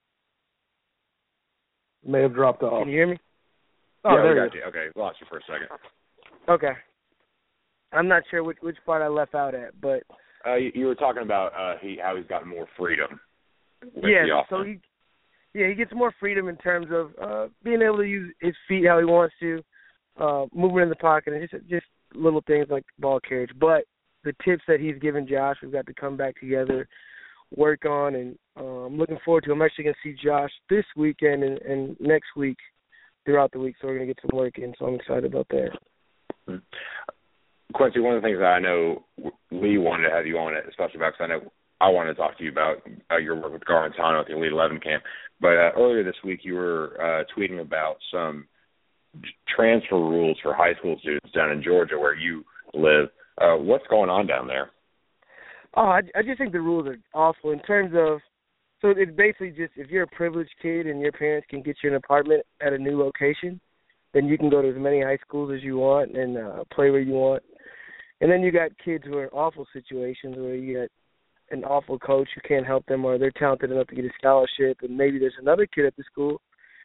Speaker 5: May have dropped off.
Speaker 6: Can you hear me?
Speaker 5: Oh,
Speaker 4: yeah,
Speaker 5: there
Speaker 4: we
Speaker 5: you
Speaker 4: got you. Okay, lost you for a second.
Speaker 6: Okay. I'm not sure which, which part I left out at, but
Speaker 4: uh, you, you were talking about uh, he how he's gotten more freedom. With
Speaker 6: yeah,
Speaker 4: the
Speaker 6: so he yeah he gets more freedom in terms of uh, being able to use his feet how he wants to, uh, moving in the pocket, and just just little things like ball carriage. But the tips that he's given Josh, we've got to come back together, work on, and uh, I'm looking forward to. I'm actually going to see Josh this weekend and, and next week throughout the week, so we're going to get some work in. So I'm excited about that.
Speaker 4: Mm-hmm. Quincy, one of the things that I know Lee wanted to have you on it, especially about because I know I wanted to talk to you about uh, your work with Garantano at the Elite eleven camp. But uh, earlier this week, you were uh, tweeting about some transfer rules for high school students down in Georgia, where you live. Uh, what's going on down there?
Speaker 6: Oh, I, I just think the rules are awful in terms of. So it's basically just if you're a privileged kid and your parents can get you an apartment at a new location, then you can go to as many high schools as you want and uh, play where you want. And then you got kids who are in awful situations where you got an awful coach who can't help them, or they're talented enough to get a scholarship, and maybe there's another kid at the school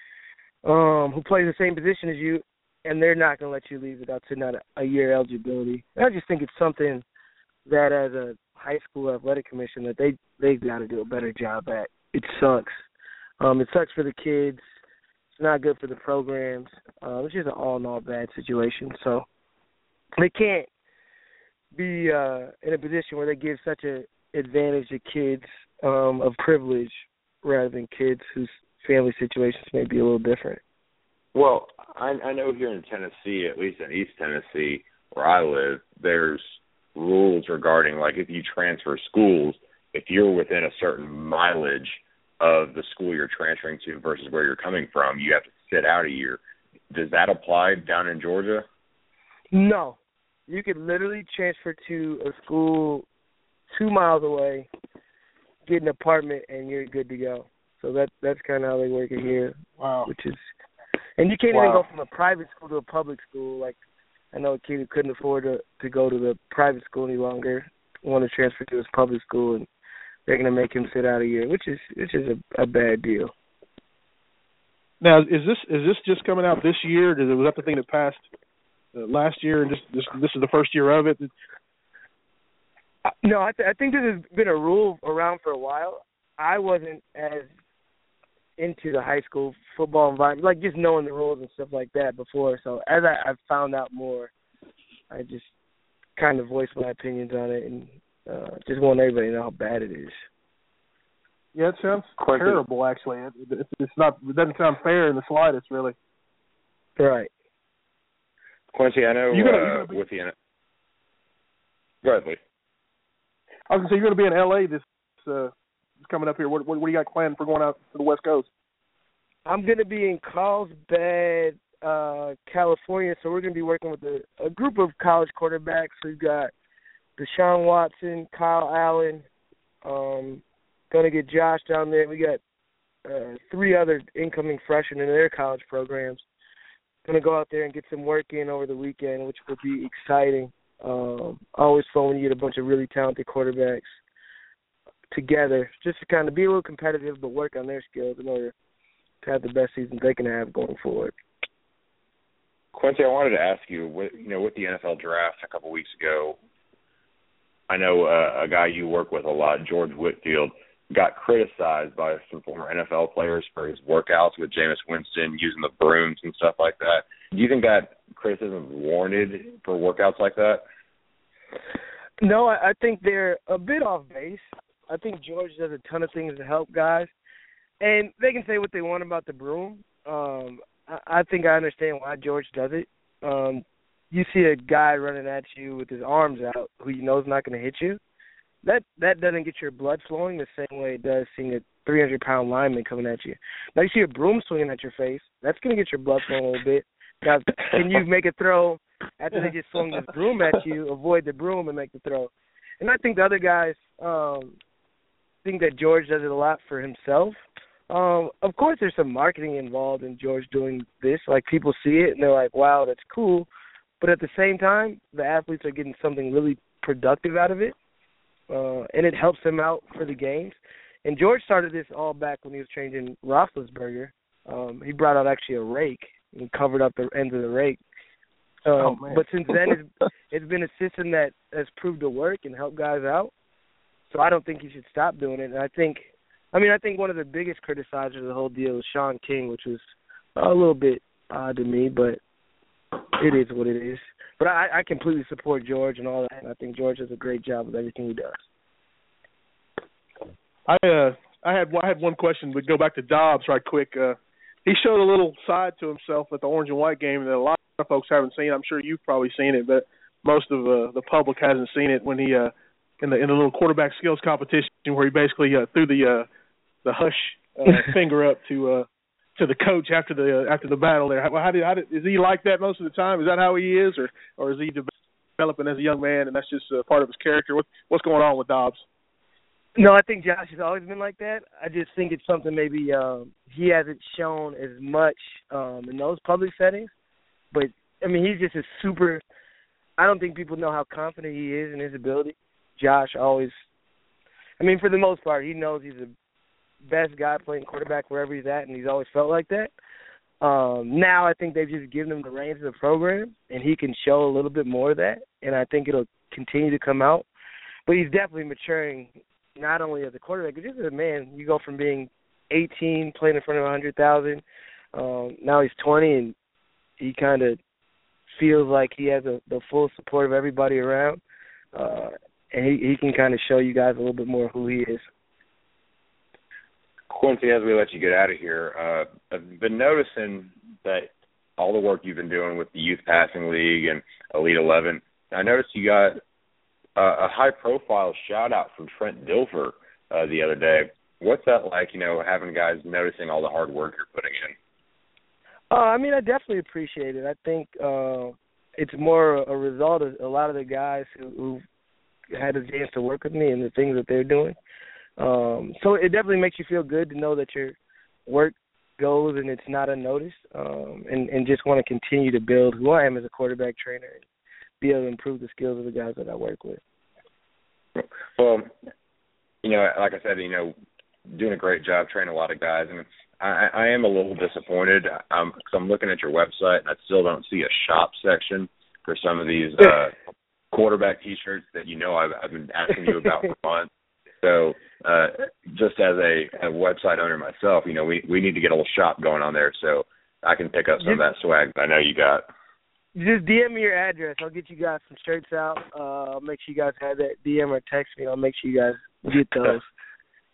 Speaker 6: um, who plays the same position as you, and they're not going to let you leave without sitting out a, a year eligibility. And I just think it's something that as a high school athletic commission that they, they've got to do a better job at. It sucks. Um, it sucks for the kids. It's not good for the programs. Uh, it's just an all-in-all bad situation. So they can't be uh, in a position where they give such a advantage to kids um, of privilege rather than kids whose family situations may be a little different.
Speaker 4: Well, I, I know here in Tennessee, at least in East Tennessee, where I live, there's rules regarding, like, if you transfer schools, if you're within a certain mileage of the school you're transferring to versus where you're coming from, you have to sit out a year. Does that apply down in Georgia?
Speaker 6: No. You could literally transfer to a school two miles away, get an apartment, and you're good to go. So that that's kind of how they work it here.
Speaker 5: Wow.
Speaker 6: Which is, and you can't
Speaker 5: wow.
Speaker 6: even go from a private school to a public school. Like, I know a kid who couldn't afford to, to go to the private school any longer, want to transfer to his public school, and they're going to make him sit out a year, which is which is a, a bad deal.
Speaker 5: Now, is this is this just coming out this year? Did, was that the thing that passed uh, last year, and just this this is the first year of it?
Speaker 6: Uh, no, I, th- I think this has been a rule around for a while. I wasn't as into the high school football environment, like just knowing the rules and stuff like that before. So as I, I've found out more, I just kind of voiced my opinions on it and uh, just want everybody to know how bad it is.
Speaker 5: Yeah, it sounds
Speaker 4: Quincy.
Speaker 5: terrible. Actually, it, it, it's not. It doesn't sound fair in the slightest, really.
Speaker 6: Right.
Speaker 4: Quincy, I know
Speaker 5: you're gonna,
Speaker 4: uh,
Speaker 5: you're gonna be,
Speaker 4: with the Go ahead, Lee.
Speaker 5: I was gonna say you're going to be in L A this uh, coming up here. What, what, what do you got planned for going out to the West Coast?
Speaker 6: I'm going to be in Carlsbad, uh, California, so we're going to be working with a, a group of college quarterbacks. We've got Deshaun Watson, Kyle Allen, um, going to get Josh down there. We got uh, three other incoming freshmen in their college programs. Going to go out there and get some work in over the weekend, which will be exciting. Um, always fun when you get a bunch of really talented quarterbacks together, just to kind of be a little competitive but work on their skills in order to have the best season they can have going forward.
Speaker 4: Quincy, I wanted to ask you, with, you know, with the N F L draft a couple weeks ago, I know uh, a guy you work with a lot, George Whitfield, got criticized by some former N F L players for his workouts with Jameis Winston, using the brooms and stuff like that. Do you think that criticism is warranted for workouts like that?
Speaker 6: No, I, I think they're a bit off base. I think George does a ton of things to help guys. And they can say what they want about the broom. Um, I, I think I understand why George does it. Um, you see a guy running at you with his arms out who you know is not going to hit you. That that doesn't get your blood flowing the same way it does seeing a three hundred pound lineman coming at you. Now, you see a broom swinging at your face. That's going to get your blood flowing a little bit. Now, can you make a throw after they just swung this broom at you, avoid the broom and make the throw? And I think the other guys um, think that George does it a lot for himself. Um, of course, there's some marketing involved in George doing this. Like, people see it and they're like, wow, that's cool. But at the same time, the athletes are getting something really productive out of it, uh, and it helps them out for the games. And George started this all back when he was training Roethlisberger. Um, he brought out actually a rake and covered up the ends of the rake. Um,
Speaker 5: oh, man.
Speaker 6: But since then, it's, it's been a system that has proved to work and help guys out. So I don't think he should stop doing it. And I think, I mean, I think one of the biggest criticizers of the whole deal is Sean King, which was a little bit odd to me, but it is what it is. But I, I completely support George and all that. And I think George does a great job with everything he does.
Speaker 5: I uh, I had I had one question. But go back to Dobbs right quick. Uh, he showed a little side to himself at the orange and white game that a lot of folks haven't seen. I'm sure you've probably seen it, but most of uh, the public hasn't seen it. When he uh, in the in the little quarterback skills competition where he basically uh, threw the uh, the hush uh, finger up to uh, to the coach after the uh, after the battle there. How, how, did, how did is he like that most of the time? Is that how he is, or or is he developing as a young man and that's just uh, part of his character? What, what's going on with Dobbs?
Speaker 6: No, I think Josh has always been like that. I just think it's something maybe um, he hasn't shown as much um, in those public settings. But, I mean, he's just a super – I don't think people know how confident he is in his ability. Josh always – I mean, for the most part, he knows he's the best guy playing quarterback wherever he's at, and he's always felt like that. Um, now I think they've just given him the reins of the program, and he can show a little bit more of that, and I think it'll continue to come out. But he's definitely maturing – not only as a quarterback, but just as a man. You go from being eighteen, playing in front of one hundred thousand, um, now he's twenty, and he kind of feels like he has a, the full support of everybody around, uh, and he, he can kind of show you guys a little bit more who he is.
Speaker 4: Quincy, as we let you get out of here, uh, I've been noticing that all the work you've been doing with the Youth Passing League and Elite eleven, I noticed you got a high-profile shout-out from Trent Dilfer uh, the other day. What's that like, you know, having guys noticing all the hard work you're putting in?
Speaker 6: Uh, I mean, I definitely appreciate it. I think uh, it's more a result of a lot of the guys who, who had a chance to work with me and the things that they're doing. Um, so it definitely makes you feel good to know that your work goes and it's not unnoticed, um, and, and just want to continue to build who I am as a quarterback trainer and be able to improve the skills of the guys that I work with.
Speaker 4: Well, you know, like I said, you know, doing a great job training a lot of guys, and I, I am a little disappointed um, because I'm looking at your website and I still don't see a shop section for some of these uh, quarterback T-shirts that you know I've, I've been asking you about for months. So uh, just as a, a website owner myself, you know, we, we need to get a little shop going on there so I can pick up some of that swag that I know you got.
Speaker 6: Just D M me your address. I'll get you guys some shirts out. Uh, I'll make sure you guys have that. D M or text me. I'll make sure you guys get those.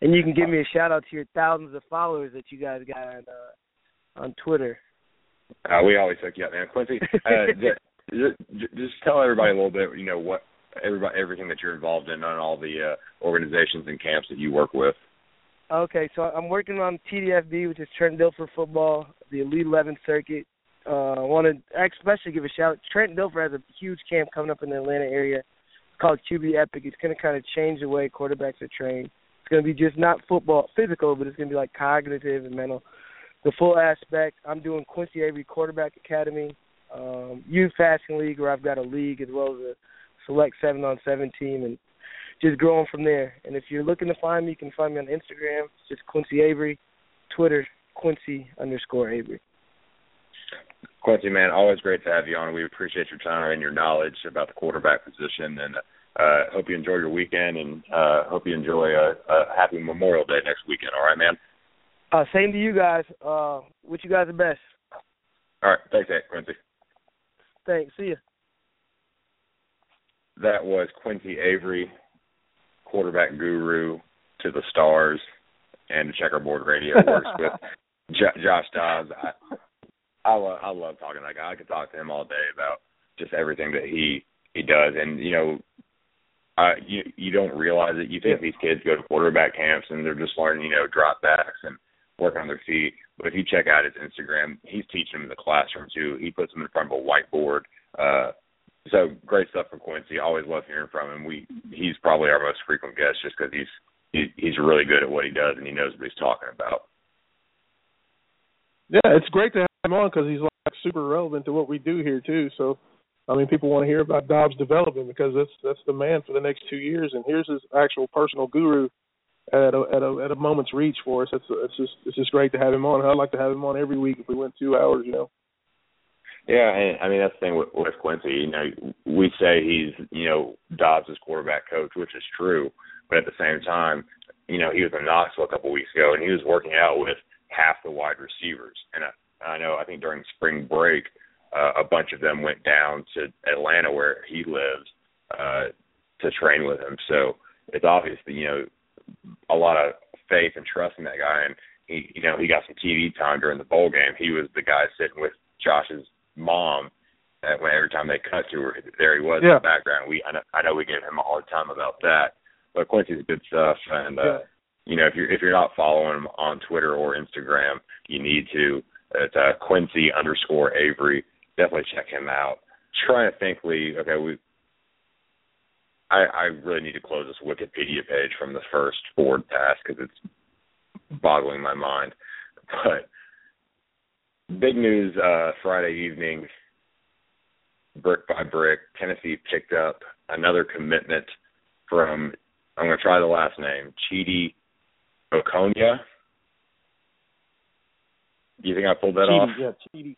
Speaker 6: And you can give me a shout out to your thousands of followers that you guys got on uh, on Twitter.
Speaker 4: Uh, we always hook you up, man. Quincy, uh, just, just tell everybody a little bit, you know, what everybody, everything that you're involved in on all the uh, organizations and camps that you work with.
Speaker 6: Okay, so I'm working on T D F B, which is Trenton Dilfer Football, the Elite eleven circuit. Uh, I want to especially give a shout. Trenton Dilfer has a huge camp coming up in the Atlanta area. It's called Q B Epic. It's going to kind of change the way quarterbacks are trained. It's going to be just not football, physical, but it's going to be like cognitive and mental. The full aspect. I'm doing Quincy Avery Quarterback Academy, um, Youth Passing League, where I've got a league as well as a select seven on seven team, and just growing from there. And if you're looking to find me, you can find me on Instagram. It's just Quincy Avery. Twitter, Quincy underscore Avery.
Speaker 4: Quincy, man, always great to have you on. We appreciate your time and your knowledge about the quarterback position, and uh, hope you enjoy your weekend, and uh, hope you enjoy a, a happy Memorial Day next weekend. All right, man?
Speaker 6: Uh, same to you guys. Uh, wish you guys the best.
Speaker 4: All right. Thanks, Quincy.
Speaker 6: Thanks. See you.
Speaker 4: That was Quincy Avery, quarterback guru to the stars and Checkerboard Radio. Works with J- Josh Dobbs. I, I love, I love talking to that guy. I could talk to him all day about just everything that he, he does. And, you know, uh, you you don't realize it. You think these kids go to quarterback camps and they're just learning, you know, drop backs and work on their feet. But if you check out his Instagram, he's teaching them in the classroom, too. He puts them in front of a whiteboard. Uh, so great stuff from Quincy. Always love hearing from him. We He's probably our most frequent guest just because he's, he, he's really good at what he does and he knows what he's talking about.
Speaker 5: Yeah, it's great to have him on because he's like super relevant to what we do here too. So, I mean, people want to hear about Dobbs' development because that's that's the man for the next two years. And here's his actual personal guru at a at a, at a moment's reach for us. It's it's just it's just great to have him on. I'd like to have him on every week if we went two hours. You know.
Speaker 4: Yeah, and I mean that's the thing with, with Quincy. You know, we say he's you know Dobbs' quarterback coach, which is true, but at the same time, you know, he was in Knoxville a couple of weeks ago and he was working out with half the wide receivers. And I, I know, I think during spring break, uh, a bunch of them went down to Atlanta where he lives uh, to train with him. So it's obvious that, you know, a lot of faith and trust in that guy. And, he, you know, he got some T V time during the bowl game. He was the guy sitting with Josh's mom and when every time they cut to her, there he was
Speaker 5: yeah.
Speaker 4: in the background. We I know, I know we gave him a hard time about that. But Quincy's good stuff. And, uh, yeah. You know, if you're if you're not following him on Twitter or Instagram, you need to. It's uh, Quincy underscore Avery. Definitely check him out. Trying to think, Lee. Okay, we. I I really need to close this Wikipedia page from the first forward pass because it's boggling my mind. But big news uh, Friday evening. Brick by brick, Tennessee picked up another commitment from. I'm going to try the last name, Chidi Okonkwo. Do you think I pulled that
Speaker 5: Chidi,
Speaker 4: off?
Speaker 5: Yeah, Chidi.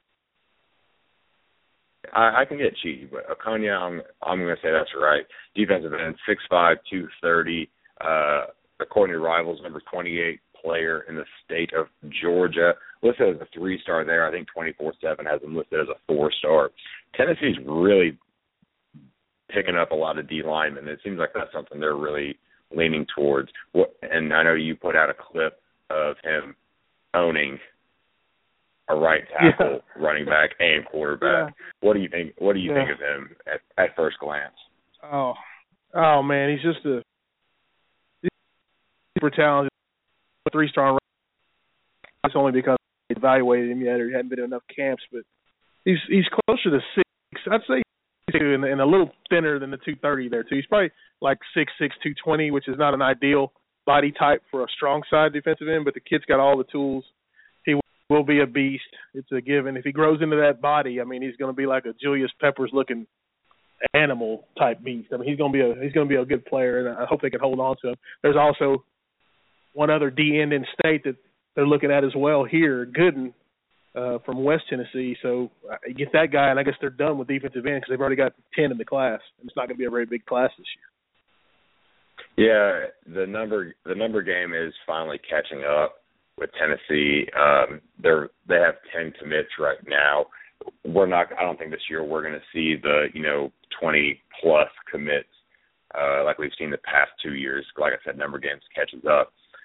Speaker 4: I, I can get Chidi, but Okonkwo, I'm, I'm going to say that's right. Defensive end, six five, two thirty. Uh, according to Rivals, number twenty-eight player in the state of Georgia. Listed as a three-star there. I think twenty-four seven has him listed as a four-star. Tennessee's really picking up a lot of D linemen. It seems like that's something they're really leaning towards. What, and I know you put out a clip of him owning a right tackle, yeah. running back, and quarterback. Yeah. What do you think? What do you yeah. think of him at, at first glance?
Speaker 5: Oh, oh man, he's just a he's super talented, three-star. It's only because they evaluated him yet, or he hadn't been in enough camps. But he's he's closer to six. I'd say. And, and a little thinner than the two thirty there, too. He's probably like six six, two twenty, which is not an ideal body type for a strong side defensive end, but the kid's got all the tools. He will be a beast. It's a given. If he grows into that body, I mean, he's going to be like a Julius Peppers-looking animal-type beast. I mean, he's going to be a he's going to be a good player, and I hope they can hold on to him. There's also one other D end in state that they're looking at as well here, Gooden. Uh, from West Tennessee, so uh, get that guy, and I guess they're done with defensive end because they've already got ten in the class, and it's not going to be a very big class this
Speaker 4: year. Yeah, the number the number game is finally catching up with Tennessee. Um, they're they have ten commits right now. We're not. I don't think this year we're going to see the you know twenty plus commits uh, like we've seen the past two years. Like I said, number games catches up.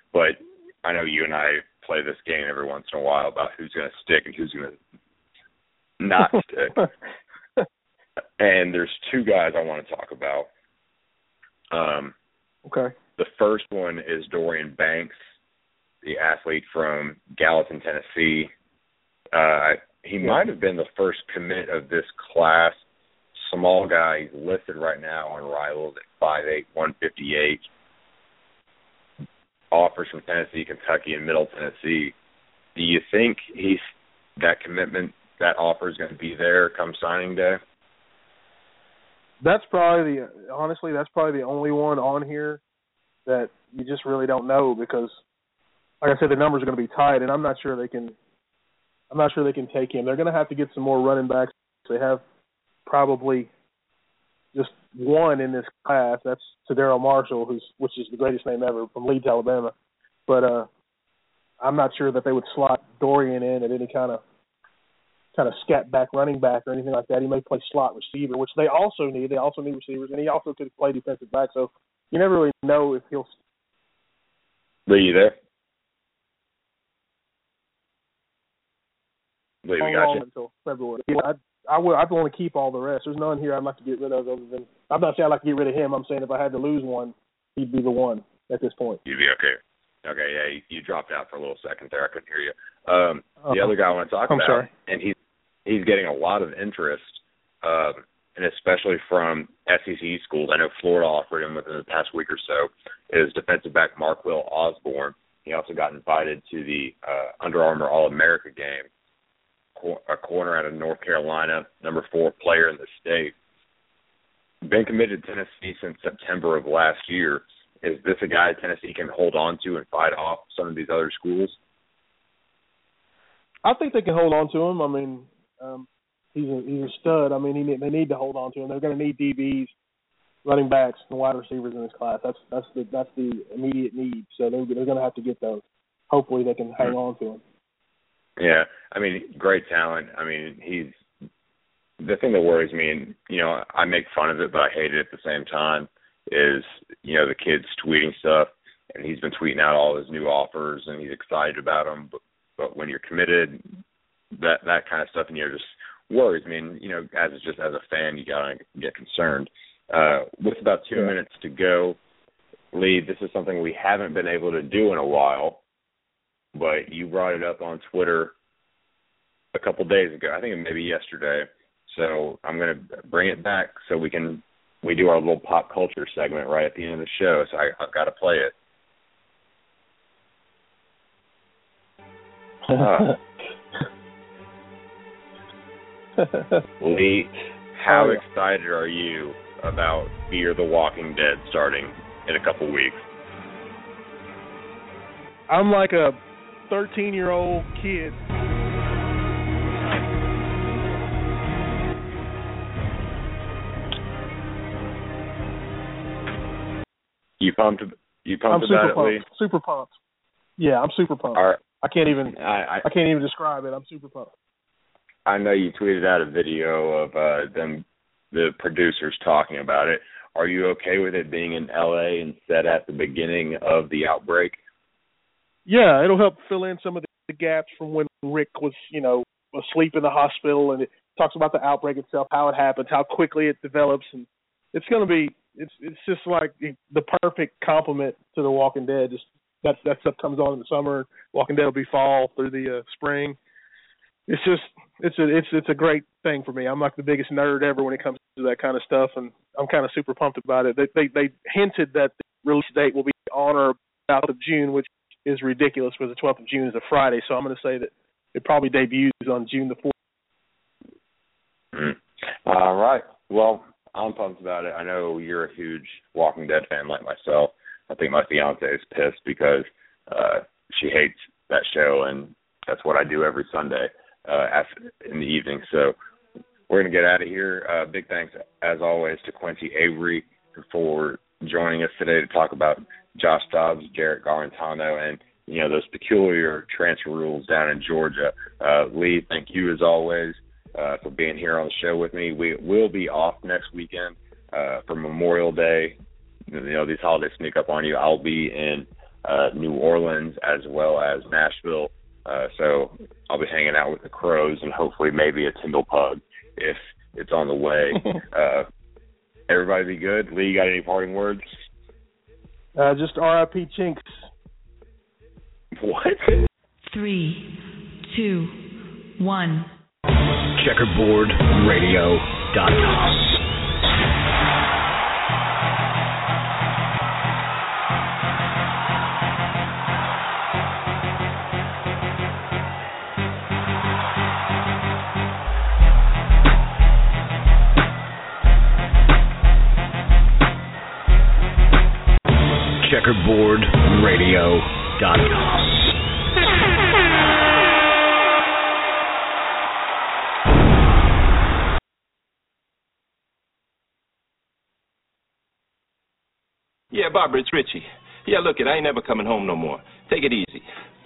Speaker 4: but I know you and I play this game every once in a while about who's going to stick and who's going to not stick. And there's two guys I want to talk about. Um,
Speaker 5: okay.
Speaker 4: The first one is Dorian Banks, the athlete from Gallatin, Tennessee. Uh, he
Speaker 5: yeah.
Speaker 4: might have been the first commit of this class. Small guy, he's listed right now on Rivals at five eight, one fifty-eight. Offers from Tennessee, Kentucky, and Middle Tennessee. Do you think he's that commitment, that offer is going to be there come signing day?
Speaker 5: That's probably the honestly, that's probably the only one on here that you just really don't know because, like I said, the numbers are going to be tight, and I'm not sure they can. I'm not sure they can take him. They're going to have to get some more running backs. They have probably just one in this class. That's Tadero Marshall, who's which is the greatest name ever from Leeds, Alabama. But uh, I'm not sure that they would slot Dorian in at any kind of kind of scat back running back or anything like that. He may play slot receiver, which they also need. They also need receivers, and he also could play defensive back. So you never really know if he'll.
Speaker 4: Lee, you there? Lee, we got you.
Speaker 5: Until February. Yeah, I, I would. I'd want to keep all the rest. There's none here I'd like to get rid of other than. I'm not saying I'd like to get rid of him. I'm saying if I had to lose one, he'd be the one at this point.
Speaker 4: You'd be okay. Okay, yeah, you, you dropped out for a little second there. I couldn't hear you. Um,
Speaker 5: uh,
Speaker 4: the other guy I want to talk
Speaker 5: I'm
Speaker 4: about,
Speaker 5: sorry.
Speaker 4: and he's he's getting a lot of interest, um, and especially from S E C schools. I know Florida offered him within the past week or so. Is defensive back Marquil Osborne. He also got invited to the uh, Under Armour All-America game. A corner out of North Carolina, number four player in the state. Been committed to Tennessee since September of last year. Is this a guy Tennessee can hold on to and fight off some of these other schools?
Speaker 5: I think they can hold on to him. I mean, um, he's a he's a stud. I mean, he, they need to hold on to him. They're going to need D Bs, running backs, and wide receivers in this class. That's that's the that's the immediate need. So they're they're going to have to get those. Hopefully, they can hang mm-hmm. on to him.
Speaker 4: Yeah, I mean, great talent. I mean, he's the thing that worries me, and you know, I make fun of it, but I hate it at the same time. Is you know the kid's tweeting stuff, and he's been tweeting out all his new offers, and he's excited about them. But, but when you're committed, that that kind of stuff, and you're just worries. I mean, you know, as just as a fan, you gotta get concerned. Uh, with about two yeah. minutes to go, Lee, this is something we haven't been able to do in a while. But you brought it up on Twitter a couple days ago. I think maybe yesterday. So I'm going to bring it back so we can we do our little pop culture segment right at the end of the show. So I, I've got to play it. Uh. Lee, how oh, yeah. excited are you about Fear the Walking Dead starting in a couple weeks?
Speaker 5: I'm like a thirteen-year-old kid.
Speaker 4: You pumped? You pumped
Speaker 5: I'm
Speaker 4: about
Speaker 5: super
Speaker 4: it,
Speaker 5: pumped.
Speaker 4: Lee?
Speaker 5: Super pumped. Yeah, I'm super pumped.
Speaker 4: All right.
Speaker 5: I can't even.
Speaker 4: I, I,
Speaker 5: I can't even describe it. I'm super pumped.
Speaker 4: I know you tweeted out a video of uh, them, the producers talking about it. Are you okay with it being in L A and set at the beginning of the outbreak?
Speaker 5: Yeah, it'll help fill in some of the gaps from when Rick was, you know, asleep in the hospital, and it talks about the outbreak itself, how it happens, how quickly it develops, and it's going to be, it's it's just like the perfect complement to The Walking Dead. Just that that stuff comes on in the summer. Walking Dead will be fall through the uh, spring. It's just it's a it's it's a great thing for me. I'm like the biggest nerd ever when it comes to that kind of stuff, and I'm kind of super pumped about it. They they, they hinted that the release date will be on or about of June, which is ridiculous because the twelfth of June is a Friday. So I'm going to say that it probably debuts on June the fourth.
Speaker 4: Mm. All right. Well, I'm pumped about it. I know you're a huge Walking Dead fan like myself. I think my fiance is pissed because uh, she hates that show, and that's what I do every Sunday uh, after, in the evening. So we're going to get out of here. Uh, big thanks, as always, to Quincy Avery for joining us today to talk about Josh Dobbs, Jarrett Garantano, and, you know, those peculiar transfer rules down in Georgia. Uh, Lee, thank you, as always, uh, for being here on the show with me. We will be off next weekend uh, for Memorial Day. You know, these holidays sneak up on you. I'll be in uh, New Orleans as well as Nashville. Uh, so I'll be hanging out with the Crows and hopefully maybe a Tyndall Pug if it's on the way. uh, everybody be good. Lee, got any parting words?
Speaker 5: Uh, just R I P Chinks.
Speaker 4: What?
Speaker 7: Three, two, one.
Speaker 3: Checkerboard Radio dot com. Checkerboard Radio dot com.
Speaker 8: Yeah, Barbara, it's Richie. Yeah, look, it, I ain't never coming home no more. Take it easy.